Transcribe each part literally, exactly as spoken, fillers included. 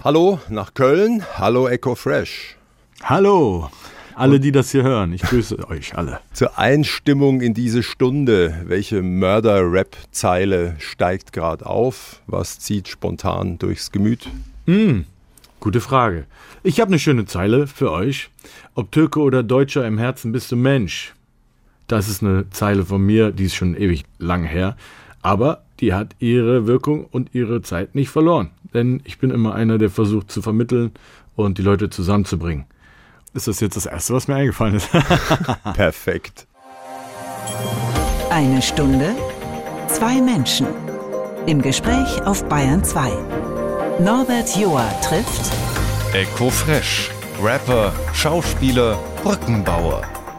Hallo nach Köln, hallo Echo Fresh. Hallo, alle, die das hier hören, ich grüße euch alle. Zur Einstimmung in diese Stunde, welche Mörder-Rap-Zeile steigt gerade auf? Was zieht spontan durchs Gemüt? Mm, gute Frage. Ich habe eine schöne Zeile für euch. Ob Türke oder Deutscher, im Herzen bist du Mensch. Das ist eine Zeile von mir, die ist schon ewig lang her. Aber die hat ihre Wirkung und ihre Zeit nicht verloren. Denn ich bin immer einer, der versucht zu vermitteln und die Leute zusammenzubringen. Ist das jetzt das Erste, was mir eingefallen ist? Perfekt. Eine Stunde, zwei Menschen. Im Gespräch auf Bayern zwei. Norbert Joa trifft Echo Fresh, Rapper, Schauspieler, Brückenbauer.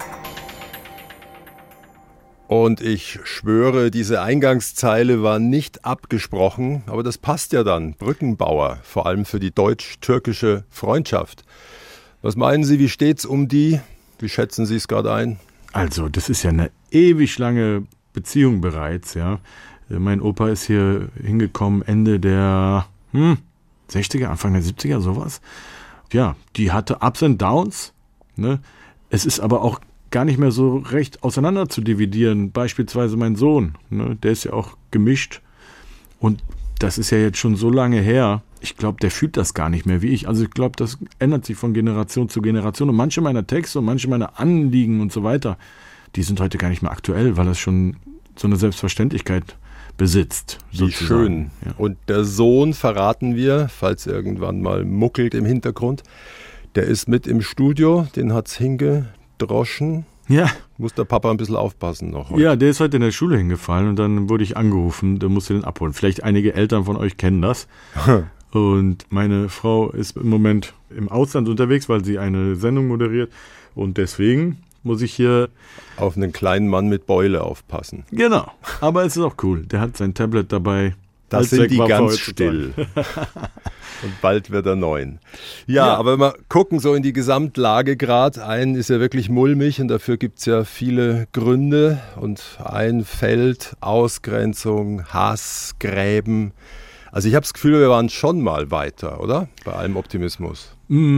Und ich schwöre, diese Eingangszeile war nicht abgesprochen, aber das passt ja dann. Brückenbauer, vor allem für die deutsch-türkische Freundschaft. Was meinen Sie, wie steht's um die? Wie schätzen Sie es gerade ein? Also, das ist ja eine ewig lange Beziehung bereits, ja. Mein Opa ist hier hingekommen Ende der hm, sechziger, Anfang der siebziger, sowas. Ja, die hatte Ups and Downs, ne? Es ist aber auch gar nicht mehr so recht auseinander zu dividieren. Beispielsweise mein Sohn, ne? Der ist ja auch gemischt und das ist ja jetzt schon so lange her. Ich glaube, der fühlt das gar nicht mehr wie ich. Also ich glaube, das ändert sich von Generation zu Generation. Und manche meiner Texte und manche meiner Anliegen und so weiter, die sind heute gar nicht mehr aktuell, weil das schon so eine Selbstverständlichkeit besitzt. Wie sozusagen. schön. Ja. Und der Sohn, verraten wir, falls irgendwann mal muckelt im Hintergrund, der ist mit im Studio, den hat's hingedroschen. Ja. Muss der Papa ein bisschen aufpassen noch heute. Ja, der ist heute in der Schule hingefallen und dann wurde ich angerufen, der musste den abholen. Vielleicht einige Eltern von euch kennen das. Und meine Frau ist im Moment im Ausland unterwegs, weil sie eine Sendung moderiert. Und deswegen muss ich hier auf einen kleinen Mann mit Beule aufpassen. Genau, aber es ist auch cool. Der hat sein Tablet dabei. Da sind die ganz still. Und bald wird er neun. Ja, ja, aber wenn wir gucken so in die Gesamtlage gerade, ein ist ja wirklich mulmig und dafür gibt es ja viele Gründe. Und ein Feld, Ausgrenzung, Hass, Gräben. Also ich habe das Gefühl, wir waren schon mal weiter, oder? Bei allem Optimismus.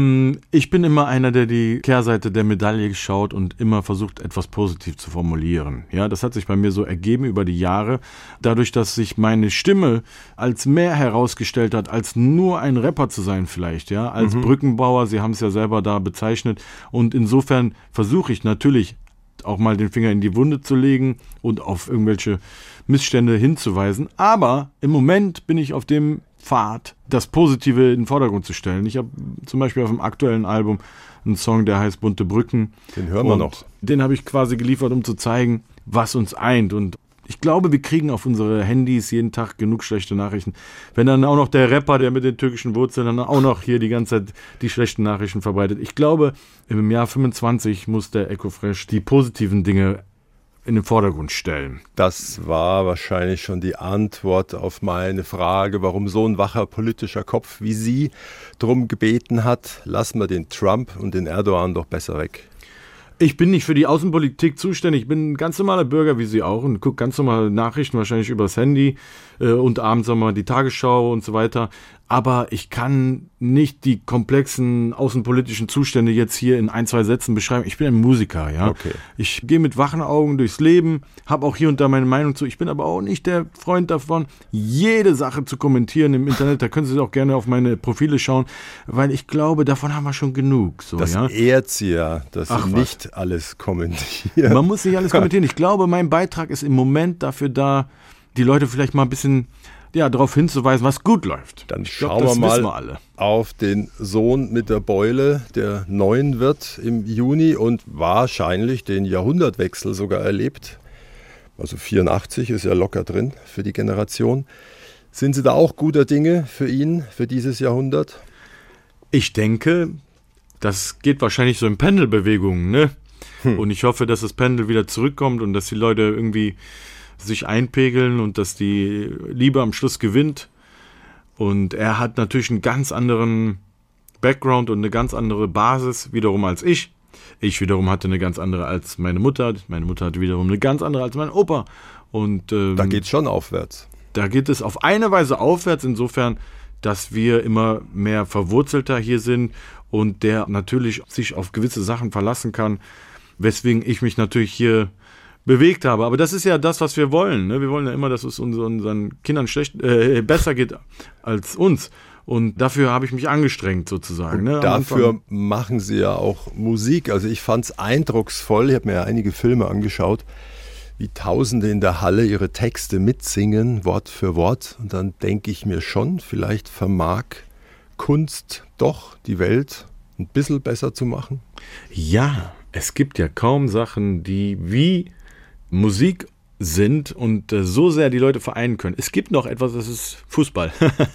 Ich bin immer einer, der die Kehrseite der Medaille schaut und immer versucht, etwas positiv zu formulieren. Ja, das hat sich bei mir so ergeben über die Jahre. Dadurch, dass sich meine Stimme als mehr herausgestellt hat, als nur ein Rapper zu sein vielleicht, ja, als mhm. Brückenbauer, Sie haben es ja selber da bezeichnet. Und insofern versuche ich natürlich auch mal den Finger in die Wunde zu legen und auf irgendwelche Missstände hinzuweisen. Aber im Moment bin ich auf dem Pfad, das Positive in den Vordergrund zu stellen. Ich habe zum Beispiel auf dem aktuellen Album einen Song, der heißt Bunte Brücken. Den hören wir noch. Den habe ich quasi geliefert, um zu zeigen, was uns eint. Und ich glaube, wir kriegen auf unsere Handys jeden Tag genug schlechte Nachrichten. Wenn dann auch noch der Rapper, der mit den türkischen Wurzeln, dann auch noch hier die ganze Zeit die schlechten Nachrichten verbreitet. Ich glaube, im Jahr fünfundzwanzig muss der Echo Fresh die positiven Dinge in den Vordergrund stellen. Das war wahrscheinlich schon die Antwort auf meine Frage, warum so ein wacher politischer Kopf wie Sie drum gebeten hat, lassen wir den Trump und den Erdogan doch besser weg. Ich bin nicht für die Außenpolitik zuständig. Ich bin ein ganz normaler Bürger wie Sie auch und gucke ganz normale Nachrichten, wahrscheinlich übers Handy äh, und abends nochmal die Tagesschau und so weiter. Aber ich kann nicht die komplexen außenpolitischen Zustände jetzt hier in ein, zwei Sätzen beschreiben. Ich bin ein Musiker, ja. Okay. Ich gehe mit wachen Augen durchs Leben, habe auch hier und da meine Meinung zu. Ich bin aber auch nicht der Freund davon, jede Sache zu kommentieren im Internet. Da können Sie auch gerne auf meine Profile schauen, weil ich glaube, davon haben wir schon genug. So, das ja? ehrt Sie ja, dass Ach, Sie was? nicht alles kommentieren. Man muss nicht alles kommentieren. Ich glaube, mein Beitrag ist im Moment dafür da, die Leute vielleicht mal ein bisschen ja, darauf hinzuweisen, was gut läuft. Dann ich schauen glaub, wir mal wir alle. auf den Sohn mit der Beule, der neun wird im Juni und wahrscheinlich den Jahrhundertwechsel sogar erlebt. Also vierundachtzig ist ja locker drin für die Generation. Sind Sie da auch guter Dinge für ihn, für dieses Jahrhundert? Ich denke, das geht wahrscheinlich so in Pendelbewegungen, ne? Hm. Und ich hoffe, dass das Pendel wieder zurückkommt und dass die Leute irgendwie sich einpegeln und dass die Liebe am Schluss gewinnt. Und er hat natürlich einen ganz anderen Background und eine ganz andere Basis wiederum als ich. Ich wiederum hatte eine ganz andere als meine Mutter. Meine Mutter hatte wiederum eine ganz andere als mein Opa. Und ähm, da geht es schon aufwärts. Da geht es auf eine Weise aufwärts. Insofern dass wir immer mehr verwurzelter hier sind und der natürlich sich auf gewisse Sachen verlassen kann, weswegen ich mich natürlich hier bewegt habe. Aber das ist ja das, was wir wollen. Ne? Wir wollen ja immer, dass es unseren Kindern schlecht, äh, besser geht als uns. Und dafür habe ich mich angestrengt sozusagen. Ne? Dafür machen Sie ja auch Musik. Also ich fand es eindrucksvoll. Ich habe mir ja einige Filme angeschaut, wie Tausende in der Halle ihre Texte mitsingen, Wort für Wort. Und dann denke ich mir schon, vielleicht vermag Kunst doch die Welt ein bisschen besser zu machen. Ja, es gibt ja kaum Sachen, die wie Musik sind und äh, so sehr die Leute vereinen können. Es gibt noch etwas, das ist Fußball.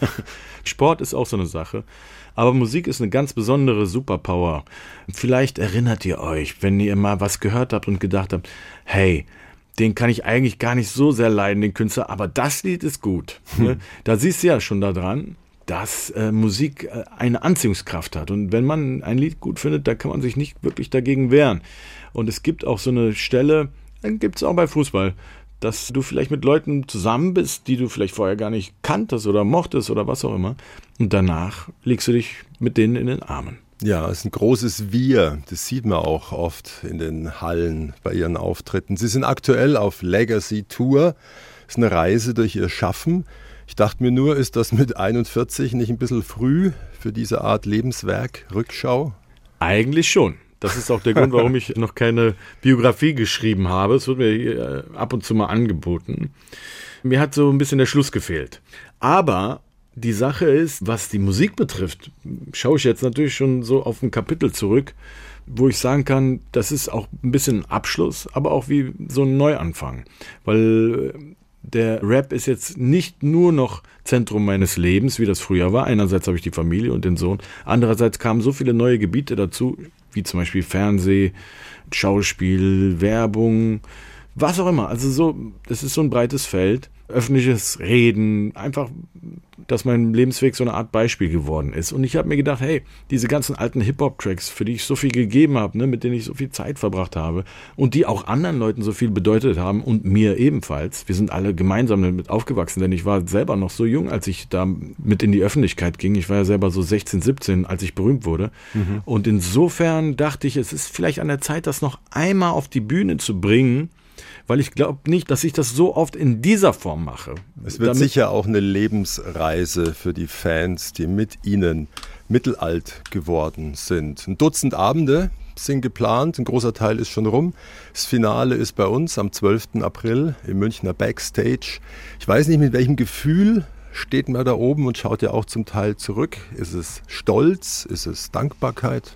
Sport ist auch so eine Sache. Aber Musik ist eine ganz besondere Superpower. Vielleicht erinnert ihr euch, wenn ihr mal was gehört habt und gedacht habt, hey, den kann ich eigentlich gar nicht so sehr leiden, den Künstler, aber das Lied ist gut. Hm. Da siehst du ja schon daran, dass äh, Musik äh, eine Anziehungskraft hat. Und wenn man ein Lied gut findet, da kann man sich nicht wirklich dagegen wehren. Und es gibt auch so eine Stelle, dann gibt es auch bei Fußball, dass du vielleicht mit Leuten zusammen bist, die du vielleicht vorher gar nicht kanntest oder mochtest oder was auch immer. Und danach legst du dich mit denen in den Armen. Ja, es ist ein großes Wir. Das sieht man auch oft in den Hallen bei ihren Auftritten. Sie sind aktuell auf Legacy Tour. Das ist eine Reise durch ihr Schaffen. Ich dachte mir nur, ist das mit einundvierzig nicht ein bisschen früh für diese Art Lebenswerk, Rückschau? Eigentlich schon. Das ist auch der Grund, warum ich noch keine Biografie geschrieben habe. Es wird mir ab und zu mal angeboten. Mir hat so ein bisschen der Schluss gefehlt. Aber die Sache ist, was die Musik betrifft, schaue ich jetzt natürlich schon so auf ein Kapitel zurück, wo ich sagen kann, das ist auch ein bisschen ein Abschluss, aber auch wie so ein Neuanfang. Weil der Rap ist jetzt nicht nur noch Zentrum meines Lebens, wie das früher war. Einerseits habe ich die Familie und den Sohn. Andererseits kamen so viele neue Gebiete dazu, wie zum Beispiel Fernseh, Schauspiel, Werbung, was auch immer. Also so, das ist so ein breites Feld. Öffentliches Reden, einfach, dass mein Lebensweg so eine Art Beispiel geworden ist. Und ich habe mir gedacht, hey, diese ganzen alten Hip-Hop-Tracks, für die ich so viel gegeben habe, ne, mit denen ich so viel Zeit verbracht habe und die auch anderen Leuten so viel bedeutet haben und mir ebenfalls. Wir sind alle gemeinsam damit aufgewachsen, denn ich war selber noch so jung, als ich da mit in die Öffentlichkeit ging. Ich war ja selber so sechzehn, siebzehn, als ich berühmt wurde. Mhm. Und insofern dachte ich, es ist vielleicht an der Zeit, das noch einmal auf die Bühne zu bringen, weil ich glaube nicht, dass ich das so oft in dieser Form mache. Es wird Damit sicher auch eine Lebensreise für die Fans, die mit Ihnen mittelalt geworden sind. Ein Dutzend Abende sind geplant, ein großer Teil ist schon rum. Das Finale ist bei uns am zwölften April im Münchner Backstage. Ich weiß nicht, mit welchem Gefühl steht man da oben und schaut ja auch zum Teil zurück. Ist es Stolz? Ist es Dankbarkeit?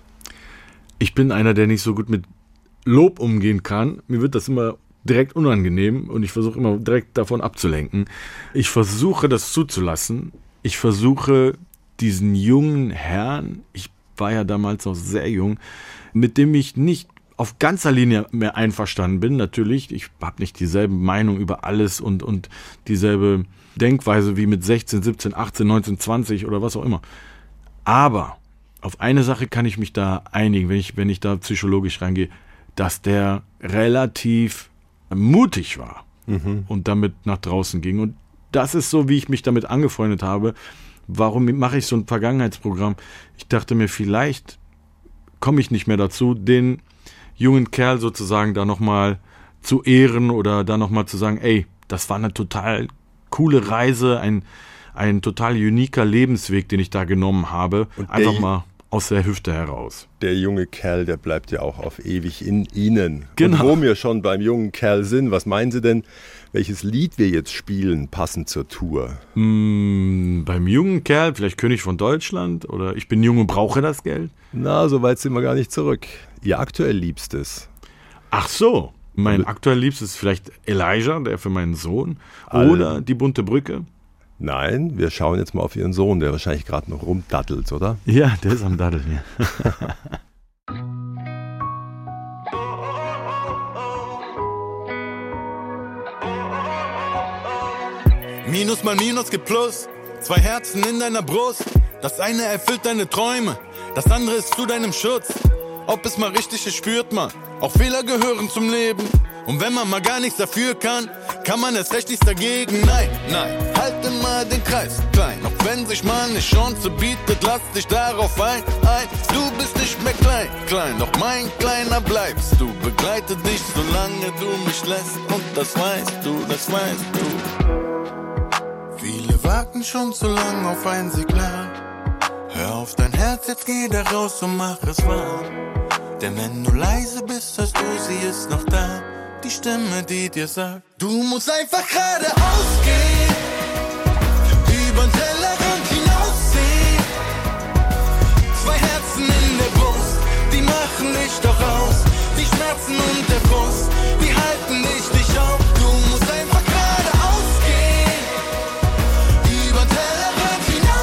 Ich bin einer, der nicht so gut mit Lob umgehen kann. Mir wird das immer direkt unangenehm und ich versuche immer direkt davon abzulenken. Ich versuche das zuzulassen. Ich versuche diesen jungen Herrn, ich war ja damals noch sehr jung, mit dem ich nicht auf ganzer Linie mehr einverstanden bin. Natürlich, ich habe nicht dieselbe Meinung über alles und, und dieselbe Denkweise wie mit sechzehn, siebzehn, achtzehn, neunzehn, zwanzig oder was auch immer. Aber auf eine Sache kann ich mich da einigen, wenn ich, wenn ich da psychologisch reingehe, dass der relativ mutig war mhm. und damit nach draußen ging. Und das ist so, wie ich mich damit angefreundet habe. Warum mache ich so ein Vergangenheitsprogramm? Ich dachte mir, vielleicht komme ich nicht mehr dazu, den jungen Kerl sozusagen da nochmal zu ehren oder da nochmal zu sagen, ey, das war eine total coole Reise, ein, ein total uniker Lebensweg, den ich da genommen habe. Und einfach mal aus der Hüfte heraus. Der junge Kerl, der bleibt ja auch auf ewig in Ihnen. Genau. Und wo wir schon beim jungen Kerl sind, was meinen Sie denn, welches Lied wir jetzt spielen, passend zur Tour? Mm, beim jungen Kerl, vielleicht König von Deutschland oder Ich bin jung und brauche das Geld? Na, so weit sind wir gar nicht zurück. Ihr aktuell Liebstes? Ach so, mein also, aktuell Liebstes ist vielleicht Elijah, der für meinen Sohn, oder all, Die bunte Brücke. Nein, wir schauen jetzt mal auf Ihren Sohn, der wahrscheinlich gerade noch rumdattelt, oder? Ja, der ist am Daddeln, ja. Minus mal Minus gibt Plus, zwei Herzen in deiner Brust. Das eine erfüllt deine Träume, das andere ist zu deinem Schutz. Ob es mal richtig ist, spürt man, auch Fehler gehören zum Leben. Und wenn man mal gar nichts dafür kann, kann man erst recht nichts dagegen. Nein, nein, halte mal den Kreis klein. Auch wenn sich mal eine Chance bietet, lass dich darauf ein, ein. Du bist nicht mehr klein, klein, doch mein Kleiner bleibst du. Begleite dich, solange du mich lässt. Und das weißt du, das weißt du. Viele warten schon zu lang auf ein Signal. Hör auf dein Herz, jetzt geh da raus und mach es wahr. Denn wenn du leise bist, hörst du, sie ist noch da. Die Stimme, die dir sagt, du musst einfach geradeaus gehen, übern Tellerrand hinaussehen. Zwei Herzen in der Brust, die machen dich doch aus. Die Schmerzen und der Frust, die halten dich nicht auf. Du musst einfach geradeaus gehen, übern Tellerrand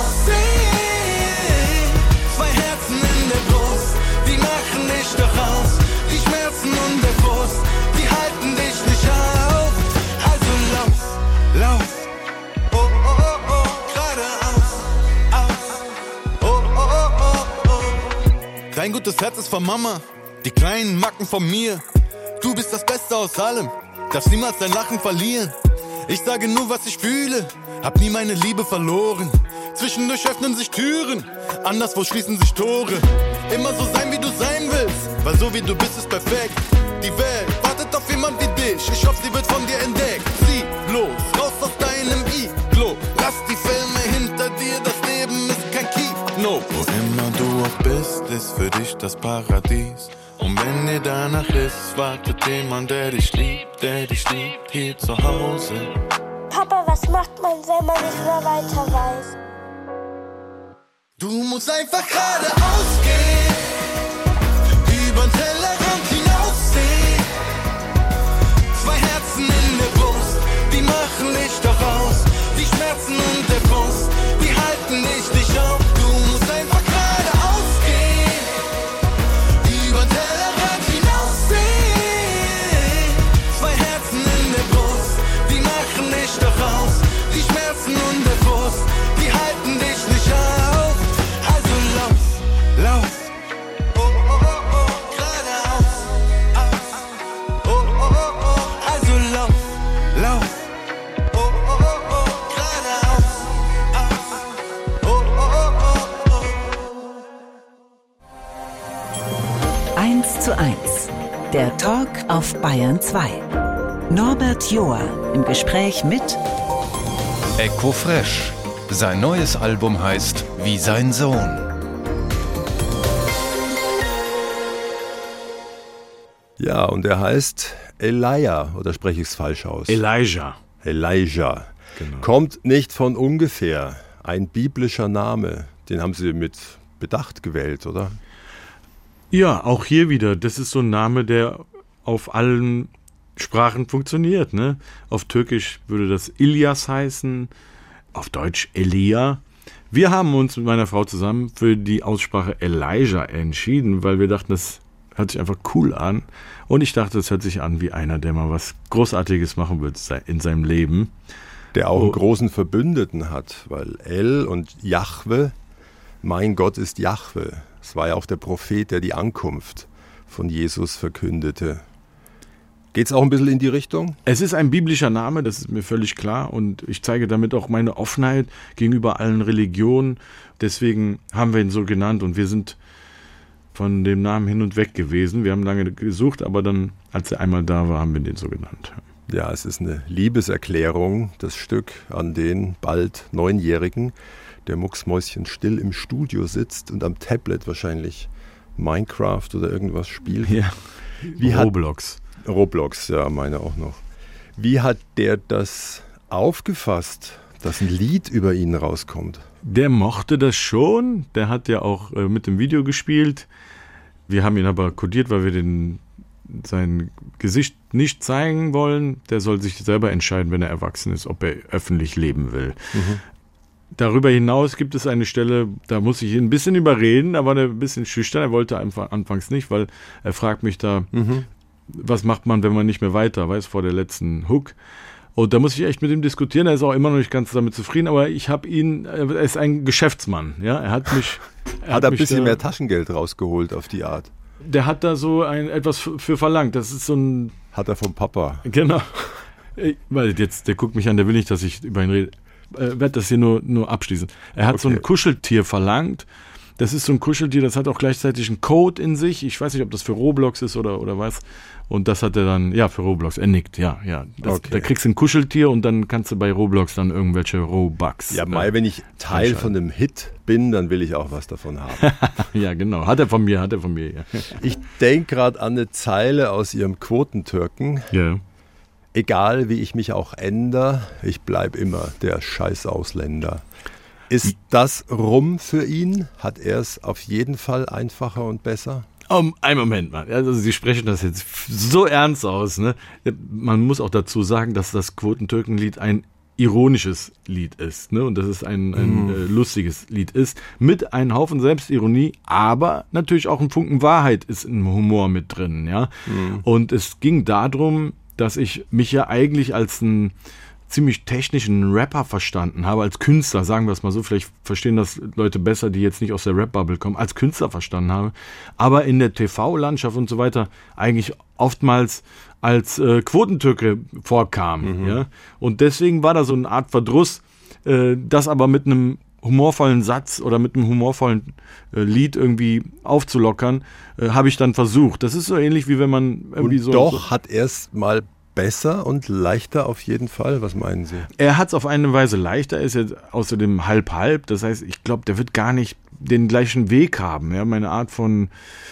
hinaussehen. Zwei Herzen in der Brust, die machen dich doch aus. Die Schmerzen und der Frust, die halten dich nicht auf. Also lauf, lauf, oh, oh, oh, oh, geradeaus, aus, oh, oh, oh, oh, oh. Dein gutes Herz ist von Mama, die kleinen Macken von mir. Du bist das Beste aus allem, darfst niemals dein Lachen verlieren. Ich sage nur, was ich fühle, hab nie meine Liebe verloren. Zwischendurch öffnen sich Türen, anderswo schließen sich Tore. Immer so sein, wie du sein willst, weil so wie du bist, ist perfekt. Die Welt wartet auf jemand wie dich, ich hoffe, sie wird von dir entdeckt. Zieh los, raus aus deinem Iglo, lass die Filme hinter dir, das Leben ist kein Kino. Wo immer du auch bist, ist für dich das Paradies. Und wenn dir danach ist, wartet jemand, der dich liebt, der dich liebt, hier zu Hause. Papa, was macht man, wenn man nicht mehr weiter weiß? Du musst einfach geradeaus gehen, übern Tellerrand hinaussehen. Zwei Herzen in der Brust, die machen dich doch aus. Die Schmerzen und der Frust, die halten dich nicht auf. Du musst einfach geradeaus gehen, übern Tellerrand hinaussehen. Zwei Herzen in der Brust, die machen dich doch aus. Die Schmerzen und der Frust, die halten dich nicht auf. Also lauf, lauf, oh, oh, oh, oh, geradeaus, aus, oh, oh, oh, oh, also lauf, lauf, oh, oh, oh, oh, geradeaus, aus, oh, oh, oh, oh. eins zu eins. Der Talk auf Bayern zwei. Norbert Joa im Gespräch mit Eko Fresh. Sein neues Album heißt Wie sein Sohn. Ja, und er heißt Elijah, oder spreche ich es falsch aus? Elijah. Elijah. Genau. Kommt nicht von ungefähr. Ein biblischer Name. Den haben Sie mit Bedacht gewählt, oder? Ja, auch hier wieder. Das ist so ein Name, der auf allen Sprachen funktioniert. Ne? Auf Türkisch würde das Ilyas heißen, auf Deutsch Elia. Wir haben uns mit meiner Frau zusammen für die Aussprache Elijah entschieden, weil wir dachten, das hört sich einfach cool an. Und ich dachte, es hört sich an wie einer, der mal was Großartiges machen wird in seinem Leben. Der auch einen Oh. großen Verbündeten hat, weil El und Jahwe, mein Gott ist Jahwe. Es war ja auch der Prophet, der die Ankunft von Jesus verkündete. Geht es auch ein bisschen in die Richtung? Es ist ein biblischer Name, das ist mir völlig klar. Und ich zeige damit auch meine Offenheit gegenüber allen Religionen. Deswegen haben wir ihn so genannt und wir sind von dem Namen hin und weg gewesen. Wir haben lange gesucht, aber dann, als er einmal da war, haben wir den so genannt. Ja, es ist eine Liebeserklärung, das Stück an den bald Neunjährigen, der mucksmäuschenstill im Studio sitzt und am Tablet wahrscheinlich Minecraft oder irgendwas spielt. Ja, Wie hat- Roblox. Roblox, ja, meine auch noch. Wie hat der das aufgefasst, dass ein Lied über ihn rauskommt? Der mochte das schon. Der hat ja auch äh, mit dem Video gespielt. Wir haben ihn aber kodiert, weil wir den, sein Gesicht nicht zeigen wollen. Der soll sich selber entscheiden, wenn er erwachsen ist, ob er öffentlich leben will. Mhm. Darüber hinaus gibt es eine Stelle, da muss ich ihn ein bisschen überreden. Da war er ein bisschen schüchtern. Er wollte einfach anfangs nicht, weil er fragt mich da, Mhm. was macht man, wenn man nicht mehr weiter weiß, vor der letzten Hook. Und da muss ich echt mit ihm diskutieren. Er ist auch immer noch nicht ganz damit zufrieden, aber ich habe ihn, er ist ein Geschäftsmann. Ja, er hat mich. Er Hat er ein mich bisschen da, mehr Taschengeld rausgeholt auf die Art? Der hat da so ein, etwas f- für verlangt. Das ist so ein Hat er vom Papa. Genau. Weil jetzt, der guckt mich an, der will nicht, dass ich über ihn rede. Äh, werde das hier nur, nur abschließen. Er hat okay. so ein Kuscheltier verlangt. Das ist so ein Kuscheltier, das hat auch gleichzeitig einen Code in sich. Ich weiß nicht, ob das für Roblox ist oder, oder was. Und das hat er dann, ja, für Roblox. Er nickt, ja, ja. Das, okay. Da kriegst du ein Kuscheltier und dann kannst du bei Roblox dann irgendwelche Robux. Ja, Mai, wenn ich Teil von einem Hit bin, dann will ich auch was davon haben. Ja, genau. Hat er von mir, hat er von mir, ja. Ich denke gerade an eine Zeile aus ihrem Quotentürken. Ja. Egal, wie ich mich auch ändere, ich bleibe immer der Scheiß-Ausländer. Ist das rum für ihn? Hat er es auf jeden Fall einfacher und besser? Um, einen Moment mal. Also Sie sprechen das jetzt so ernst aus. Ne? Man muss auch dazu sagen, dass das Quotentürkenlied ein ironisches Lied ist. Ne? Und dass es ein, ein mm. äh, lustiges Lied ist. Mit einem Haufen Selbstironie, aber natürlich auch ein Funken Wahrheit ist im Humor mit drin. Ja? Mm. Und es ging darum, dass ich mich ja eigentlich als ein ziemlich technischen Rapper verstanden habe, als Künstler, sagen wir es mal so, vielleicht verstehen das Leute besser, die jetzt nicht aus der Rap-Bubble kommen, als Künstler verstanden habe, aber in der T V-Landschaft und so weiter eigentlich oftmals als äh, Quotentürke vorkam. Mhm. Ja? Und deswegen war da so eine Art Verdruss, äh, das aber mit einem humorvollen Satz oder mit einem humorvollen äh, Lied irgendwie aufzulockern, äh, habe ich dann versucht. Das ist so ähnlich, wie wenn man irgendwie und so... Doch so hat er es mal besser und leichter auf jeden Fall? Was meinen Sie? Er hat es auf eine Weise leichter, ist jetzt außerdem halb-halb. Das heißt, ich glaube, der wird gar nicht den gleichen Weg haben. Ja? Meine Art von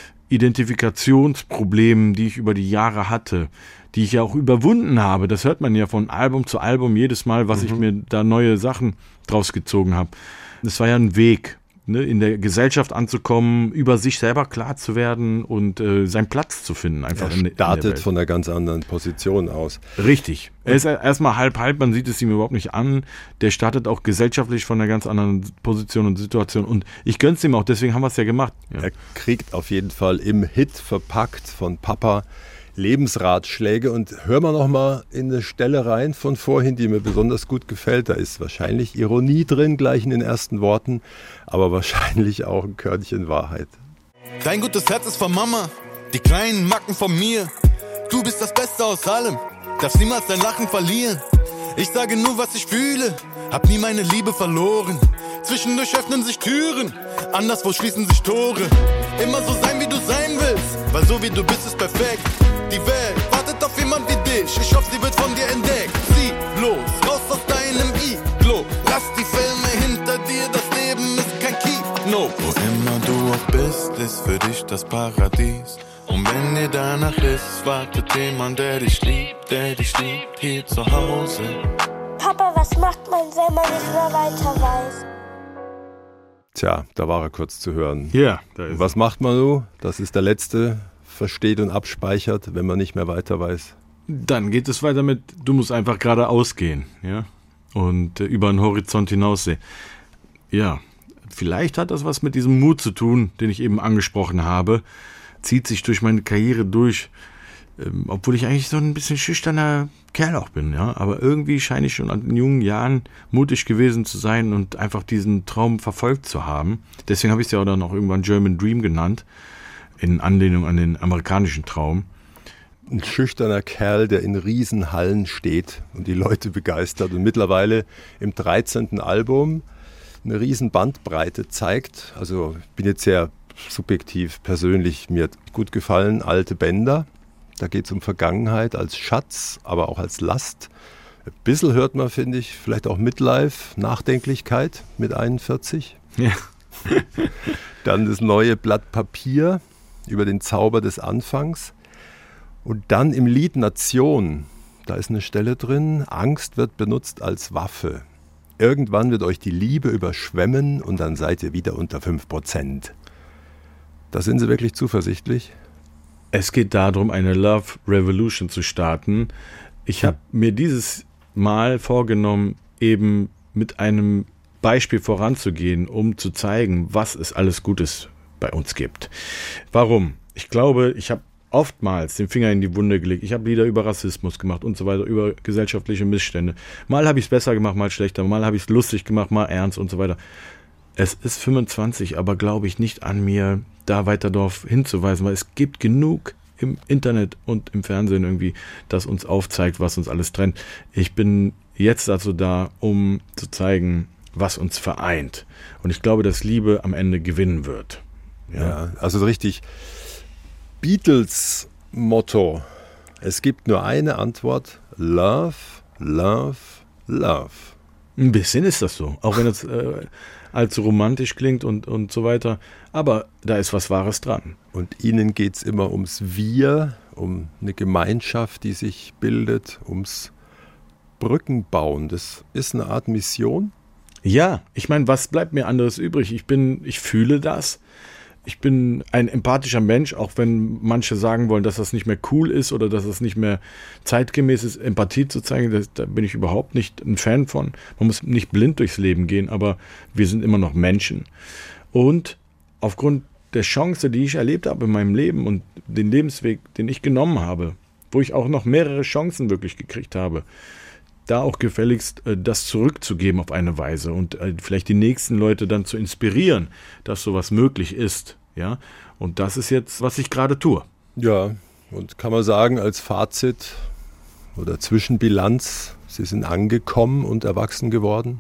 Identifikationsproblemen, die ich über die Jahre hatte, die ich ja auch überwunden habe. Das hört man ja von Album zu Album jedes Mal, was mhm. ich mir da neue Sachen draus gezogen habe. Das war ja ein Weg, ne, in der Gesellschaft anzukommen, über sich selber klar zu werden und äh, seinen Platz zu finden. Einfach er in, in startet der Welt. Von einer ganz anderen Position aus. Richtig. Er ist erstmal halb-halb, man sieht es ihm überhaupt nicht an. Der startet auch gesellschaftlich von einer ganz anderen Position und Situation. Und ich gönn's ihm auch, deswegen haben wir es ja gemacht. Ja. Er kriegt auf jeden Fall im Hit verpackt von Papa Lebensratschläge. Und hören wir noch mal in eine Stelle rein von vorhin, die mir besonders gut gefällt. Da ist wahrscheinlich Ironie drin, gleich in den ersten Worten, aber wahrscheinlich auch ein Körnchen Wahrheit. Dein gutes Herz ist von Mama, die kleinen Macken von mir. Du bist das Beste aus allem, darfst niemals dein Lachen verlieren. Ich sage nur, was ich fühle, hab nie meine Liebe verloren. Zwischendurch öffnen sich Türen, anderswo schließen sich Tore. Immer so sein, wie du sein willst, weil so wie du bist, ist perfekt. Die Welt wartet auf jemand wie dich, ich hoffe, sie wird von dir entdeckt. Zieh los, raus aus deinem Iglo, lass die Filme hinter dir, das Leben ist kein Kino. Wo immer du auch bist, ist für dich das Paradies. Und wenn dir danach ist, wartet jemand, der dich liebt, der dich liebt, hier zu Hause. Papa, was macht man, wenn man nicht mehr weiter weiß? Tja, da war er kurz zu hören. Ja, da ist Was macht man nun? Das ist der letzte, versteht und abspeichert, wenn man nicht mehr weiter weiß. Dann geht es weiter mit, du musst einfach geradeaus gehen, ja, und äh, über den Horizont hinaussehen. Ja, vielleicht hat das was mit diesem Mut zu tun, den ich eben angesprochen habe. Zieht sich durch meine Karriere durch, ähm, obwohl ich eigentlich so ein bisschen schüchterner Kerl auch bin, ja, aber irgendwie scheine ich schon in jungen Jahren mutig gewesen zu sein und einfach diesen Traum verfolgt zu haben. Deswegen habe ich es ja auch dann auch irgendwann German Dream genannt, in Anlehnung an den amerikanischen Traum. Ein schüchterner Kerl, der in Riesenhallen steht und die Leute begeistert und mittlerweile im dreizehnten Album eine riesen Bandbreite zeigt. Also ich bin jetzt sehr subjektiv, persönlich, mir hat gut gefallen, Alte Bänder. Da geht es um Vergangenheit als Schatz, aber auch als Last. Ein bisschen hört man, finde ich, vielleicht auch Midlife, Nachdenklichkeit mit einundvierzig. Ja. Dann das neue Blatt Papier über den Zauber des Anfangs. Und dann im Lied Nation, da ist eine Stelle drin, Angst wird benutzt als Waffe. Irgendwann wird euch die Liebe überschwemmen und dann seid ihr wieder unter fünf Prozent. Da sind Sie wirklich zuversichtlich? Es geht darum, eine Love Revolution zu starten. Ich habe mir dieses Mal vorgenommen, eben mit einem Beispiel voranzugehen, um zu zeigen, was es alles Gutes bei uns gibt. Warum? Ich glaube, ich habe oftmals den Finger in die Wunde gelegt. Ich habe Lieder über Rassismus gemacht und so weiter, über gesellschaftliche Missstände. Mal habe ich es besser gemacht, mal schlechter, mal habe ich es lustig gemacht, mal ernst und so weiter. Es ist fünfundzwanzig, aber glaube ich nicht an mir, da weiter darauf hinzuweisen, weil es gibt genug im Internet und im Fernsehen irgendwie, das uns aufzeigt, was uns alles trennt. Ich bin jetzt dazu da, um zu zeigen, was uns vereint. Und ich glaube, dass Liebe am Ende gewinnen wird. Ja, ja, also so richtig Beatles-Motto. Es gibt nur eine Antwort: Love, Love, Love. Ein bisschen ist das so, auch wenn es äh, allzu romantisch klingt und, und so weiter. Aber da ist was Wahres dran. Und Ihnen geht es immer ums Wir, um eine Gemeinschaft, die sich bildet, ums Brückenbauen. Das ist eine Art Mission. Ja, ich meine, was bleibt mir anderes übrig? Ich bin, ich fühle das. Ich bin ein empathischer Mensch, auch wenn manche sagen wollen, dass das nicht mehr cool ist oder dass es nicht mehr zeitgemäß ist, Empathie zu zeigen. Das, da bin ich überhaupt nicht ein Fan von. Man muss nicht blind durchs Leben gehen, aber wir sind immer noch Menschen. Und aufgrund der Chance, die ich erlebt habe in meinem Leben und den Lebensweg, den ich genommen habe, wo ich auch noch mehrere Chancen wirklich gekriegt habe, da auch gefälligst äh, das zurückzugeben auf eine Weise und äh, vielleicht die nächsten Leute dann zu inspirieren, dass sowas möglich ist. Ja? Und das ist jetzt, was ich gerade tue. Ja, und kann man sagen, als Fazit oder Zwischenbilanz, Sie sind angekommen und erwachsen geworden?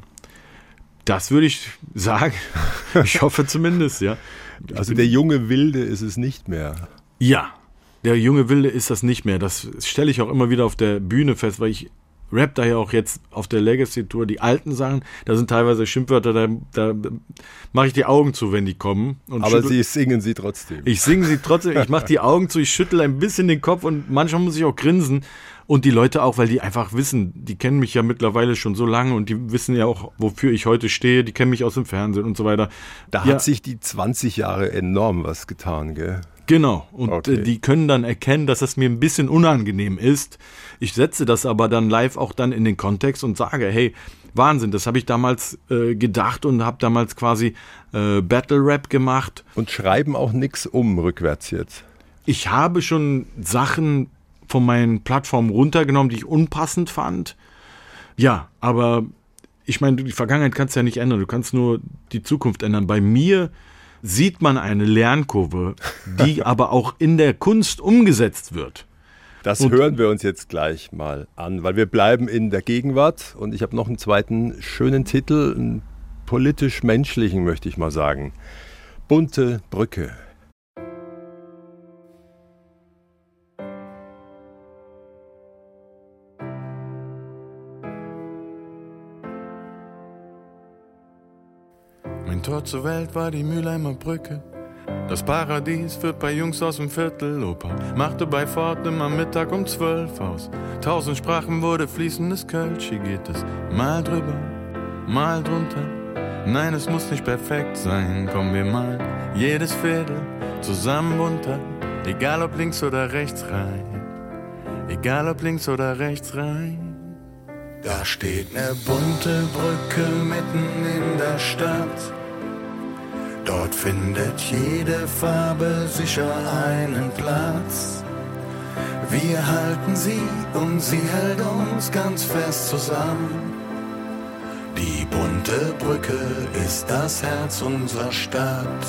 Das würde ich sagen. Ich hoffe zumindest, ja. Also der junge Wilde ist es nicht mehr. Ja, der junge Wilde ist das nicht mehr. Das stelle ich auch immer wieder auf der Bühne fest, weil ich rap da ja auch jetzt auf der Legacy-Tour die alten Sachen. Da sind teilweise Schimpfwörter, da, da mache ich die Augen zu, wenn die kommen. Und aber schüttel, Sie singen sie trotzdem. Ich singe sie trotzdem, ich mache die Augen zu, ich schüttel ein bisschen den Kopf und manchmal muss ich auch grinsen. Und die Leute auch, weil die einfach wissen, die kennen mich ja mittlerweile schon so lange und die wissen ja auch, wofür ich heute stehe. Die kennen mich aus dem Fernsehen und so weiter. Da ja. hat sich die zwanzig Jahre enorm was getan, gell? Genau, und okay. äh, die können dann erkennen, dass es mir ein bisschen unangenehm ist. Ich setze das aber dann live auch dann in den Kontext und sage, hey, Wahnsinn, das habe ich damals äh, gedacht und habe damals quasi äh, Battle Rap gemacht. Und schreiben auch nichts um rückwärts jetzt? Ich habe schon Sachen von meinen Plattformen runtergenommen, die ich unpassend fand. Ja, aber ich meine, die Vergangenheit kannst du ja nicht ändern, du kannst nur die Zukunft ändern. Bei mir sieht man eine Lernkurve, die aber auch in der Kunst umgesetzt wird. Das und hören wir uns jetzt gleich mal an, weil wir bleiben in der Gegenwart und ich habe noch einen zweiten schönen Titel, einen politisch-menschlichen, möchte ich mal sagen. Bunte Brücke. Mein Tor zur Welt war die Mülheimer Brücke. Das Paradies führt bei Jungs aus dem Viertel. Opa machte bei Ford immer Mittag um zwölf aus. Tausend Sprachen wurde fließendes Kölsch. Hier geht es mal drüber, mal drunter. Nein, es muss nicht perfekt sein. Kommen wir mal jedes Viertel zusammen runter. Egal ob links oder rechts rein. Egal ob links oder rechts rein. Da steht ne bunte Brücke mitten in der Stadt. Dort findet jede Farbe sicher einen Platz. Wir halten sie und sie hält uns ganz fest zusammen. Die bunte Brücke ist das Herz unserer Stadt.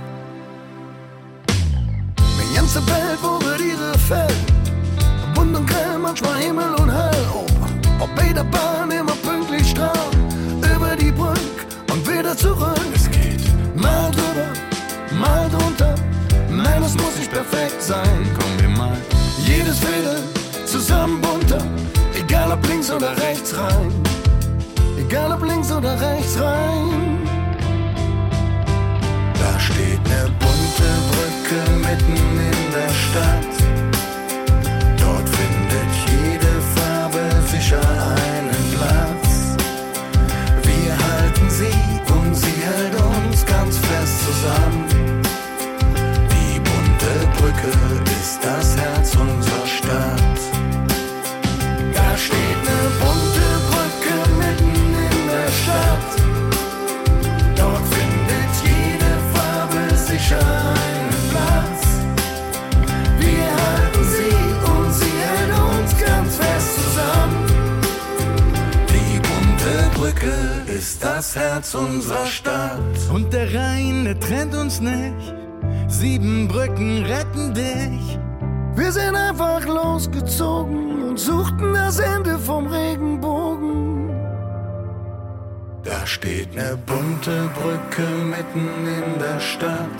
Die ganze Welt, wo wird ihre Feld? Bunt und grell, manchmal Himmel und Höll. Ob bei der Bahn immer pünktlich strahl, über die Brücke und wieder zurück. Es geht mal drüber, mal drunter. Nein, es muss nicht perfekt sein. Kommen wir mal jedes Viertel zusammen bunter. Egal ob links oder rechts rein. Egal ob links oder rechts rein. Da steht ne bunte Brücke mitten in der Stadt. Dort findet jede Farbe sicher einen Platz. Wir halten sie und sie hält uns ganz fest zusammen. Die bunte Brücke ist das Herz unserer Stadt. Da steht ne bunte Brücke mitten in der Stadt. Dort findet jede Farbe sicher einen Platz. Wir halten sie und sie hält uns ganz fest zusammen. Die bunte Brücke ist das Herz unserer Stadt. Und der Rhein, der trennt uns nicht. Sieben Brücken retten dich. Wir sind einfach losgezogen und suchten das Ende vom Regenbogen. Da steht ne bunte Brücke mitten in der Stadt.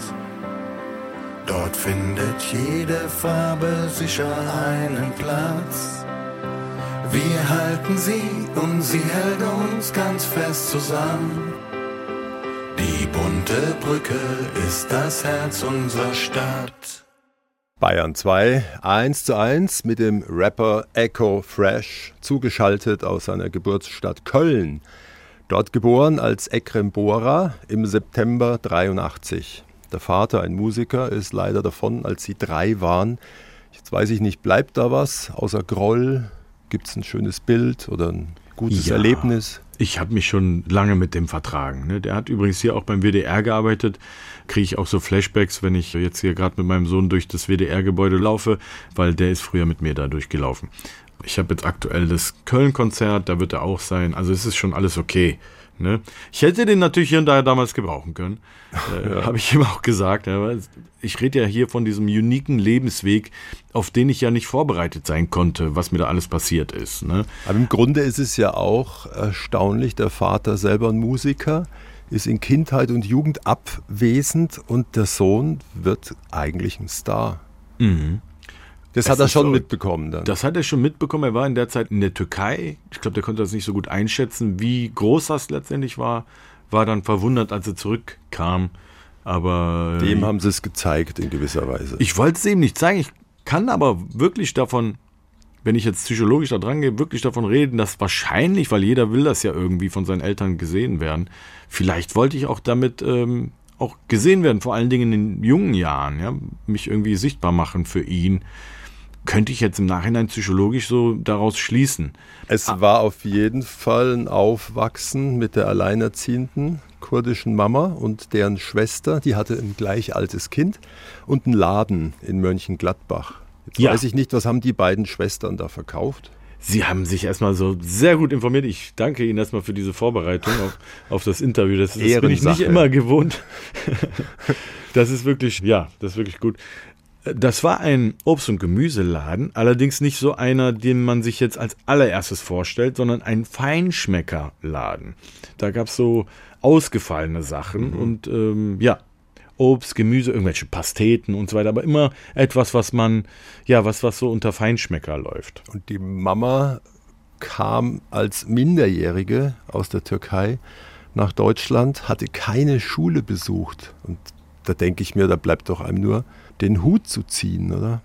Dort findet jede Farbe sicher einen Platz. Wir halten sie und sie hält uns ganz fest zusammen. Die bunte Brücke ist das Herz unserer Stadt. Bayern zwei, eins zu eins mit dem Rapper Eko Fresh, zugeschaltet aus seiner Geburtsstadt Köln. Dort geboren als Ekrem Bora im September dreiundachtzig. Der Vater, ein Musiker, ist leider davon, als sie drei waren. Jetzt weiß ich nicht, bleibt da was außer Groll? Gibt es ein schönes Bild oder ein gutes ja, Erlebnis? Ich habe mich schon lange mit dem vertragen. Ne? Der hat übrigens hier auch beim W D R gearbeitet. Kriege ich auch so Flashbacks, wenn ich jetzt hier gerade mit meinem Sohn durch das W D R-Gebäude laufe, weil der ist früher mit mir da durchgelaufen. Ich habe jetzt aktuell das Köln-Konzert, da wird er auch sein. Also es ist schon alles okay. Ne? Ich hätte den natürlich hier und da damals gebrauchen können. Äh, ja. Habe ich ihm auch gesagt. Aber ich rede ja hier von diesem uniken Lebensweg, auf den ich ja nicht vorbereitet sein konnte, was mir da alles passiert ist. Ne? Aber im Grunde ist es ja auch erstaunlich, der Vater selber ein Musiker, ist in Kindheit und Jugend abwesend und der Sohn wird eigentlich ein Star. Mhm. Das, das hat er schon so mitbekommen dann. Das hat er schon mitbekommen. Er war in der Zeit in der Türkei. Ich glaube, der konnte das nicht so gut einschätzen, wie groß das letztendlich war. War dann verwundert, als er zurückkam. Aber dem haben sie es gezeigt in gewisser Weise. Ich wollte es ihm nicht zeigen. Ich kann aber wirklich davon, wenn ich jetzt psychologisch da dran gehe, wirklich davon reden, dass wahrscheinlich, weil jeder will das ja irgendwie von seinen Eltern gesehen werden, vielleicht wollte ich auch damit ähm, auch gesehen werden, vor allen Dingen in den jungen Jahren, ja, mich irgendwie sichtbar machen für ihn. Könnte ich jetzt im Nachhinein psychologisch so daraus schließen. Es ah. war auf jeden Fall ein Aufwachsen mit der alleinerziehenden kurdischen Mama und deren Schwester, die hatte ein gleich altes Kind und einen Laden in Mönchengladbach. Jetzt ja. weiß ich nicht, was haben die beiden Schwestern da verkauft? Sie haben sich erstmal so sehr gut informiert. Ich danke Ihnen erstmal für diese Vorbereitung auf, auf das Interview. Das, das bin ich nicht immer gewohnt. Das ist wirklich, ja, das ist wirklich gut. Das war ein Obst- und Gemüseladen, allerdings nicht so einer, den man sich jetzt als allererstes vorstellt, sondern ein Feinschmeckerladen. Da gab es so ausgefallene Sachen mhm. und ähm, ja, Obst, Gemüse, irgendwelche Pasteten und so weiter, aber immer etwas, was man, ja, was, was so unter Feinschmecker läuft. Und die Mama kam als Minderjährige aus der Türkei nach Deutschland, hatte keine Schule besucht. Und da denke ich mir, da bleibt doch einem nur den Hut zu ziehen, oder?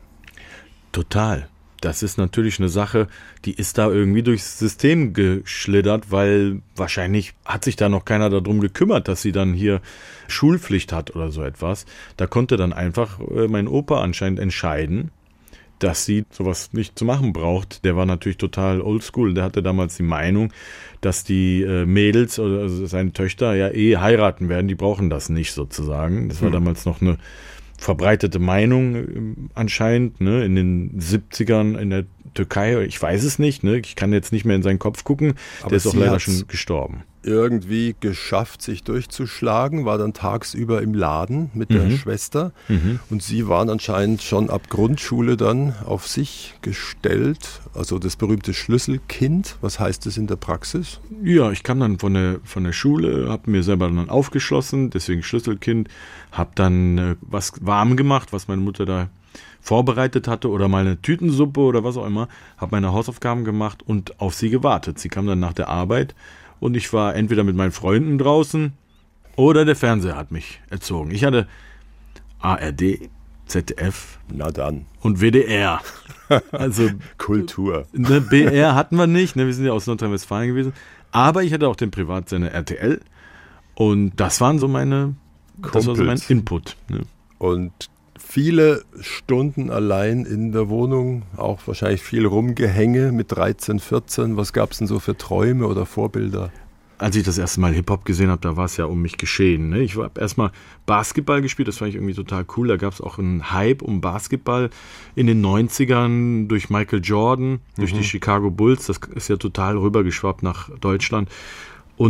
Total. Das ist natürlich eine Sache, die ist da irgendwie durchs System geschlittert, weil wahrscheinlich hat sich da noch keiner darum gekümmert, dass sie dann hier Schulpflicht hat oder so etwas. Da konnte dann einfach äh, mein Opa anscheinend entscheiden, dass sie sowas nicht zu machen braucht. Der war natürlich total oldschool. Der hatte damals die Meinung, dass die äh, Mädels oder also seine Töchter ja eh heiraten werden. Die brauchen das nicht sozusagen. Das war hm. damals noch eine verbreitete Meinung anscheinend, ne, in den siebzigern in der Türkei, ich weiß es nicht, ne, ich kann jetzt nicht mehr in seinen Kopf gucken, aber der ist auch leider schon gestorben. Irgendwie geschafft, sich durchzuschlagen, war dann tagsüber im Laden mit der mhm. Schwester mhm. und sie waren anscheinend schon ab Grundschule dann auf sich gestellt, also das berühmte Schlüsselkind. Was heißt das in der Praxis? Ja, ich kam dann von der, von der Schule, habe mir selber dann aufgeschlossen, deswegen Schlüsselkind, habe dann äh, was warm gemacht, was meine Mutter da vorbereitet hatte oder mal eine Tütensuppe oder was auch immer, habe meine Hausaufgaben gemacht und auf sie gewartet. Sie kam dann nach der Arbeit und ich war entweder mit meinen Freunden draußen oder der Fernseher hat mich erzogen. Ich hatte A R D, Z D F Na dann. und W D R. Also Kultur. Ne, B R hatten wir nicht, ne, wir sind ja aus Nordrhein-Westfalen gewesen. Aber ich hatte auch den Privatsender R T L und das waren so meine, das war so mein Input. Ne. Und viele Stunden allein in der Wohnung, auch wahrscheinlich viel Rumgehänge mit dreizehn, vierzehn. Was gab es denn so für Träume oder Vorbilder? Als ich das erste Mal Hip-Hop gesehen habe, da war es ja um mich geschehen. Ne? Ich habe erstmal Basketball gespielt, das fand ich irgendwie total cool. Da gab es auch einen Hype um Basketball in den neunzigern durch Michael Jordan, durch mhm. die Chicago Bulls. Das ist ja total rübergeschwappt nach Deutschland. Und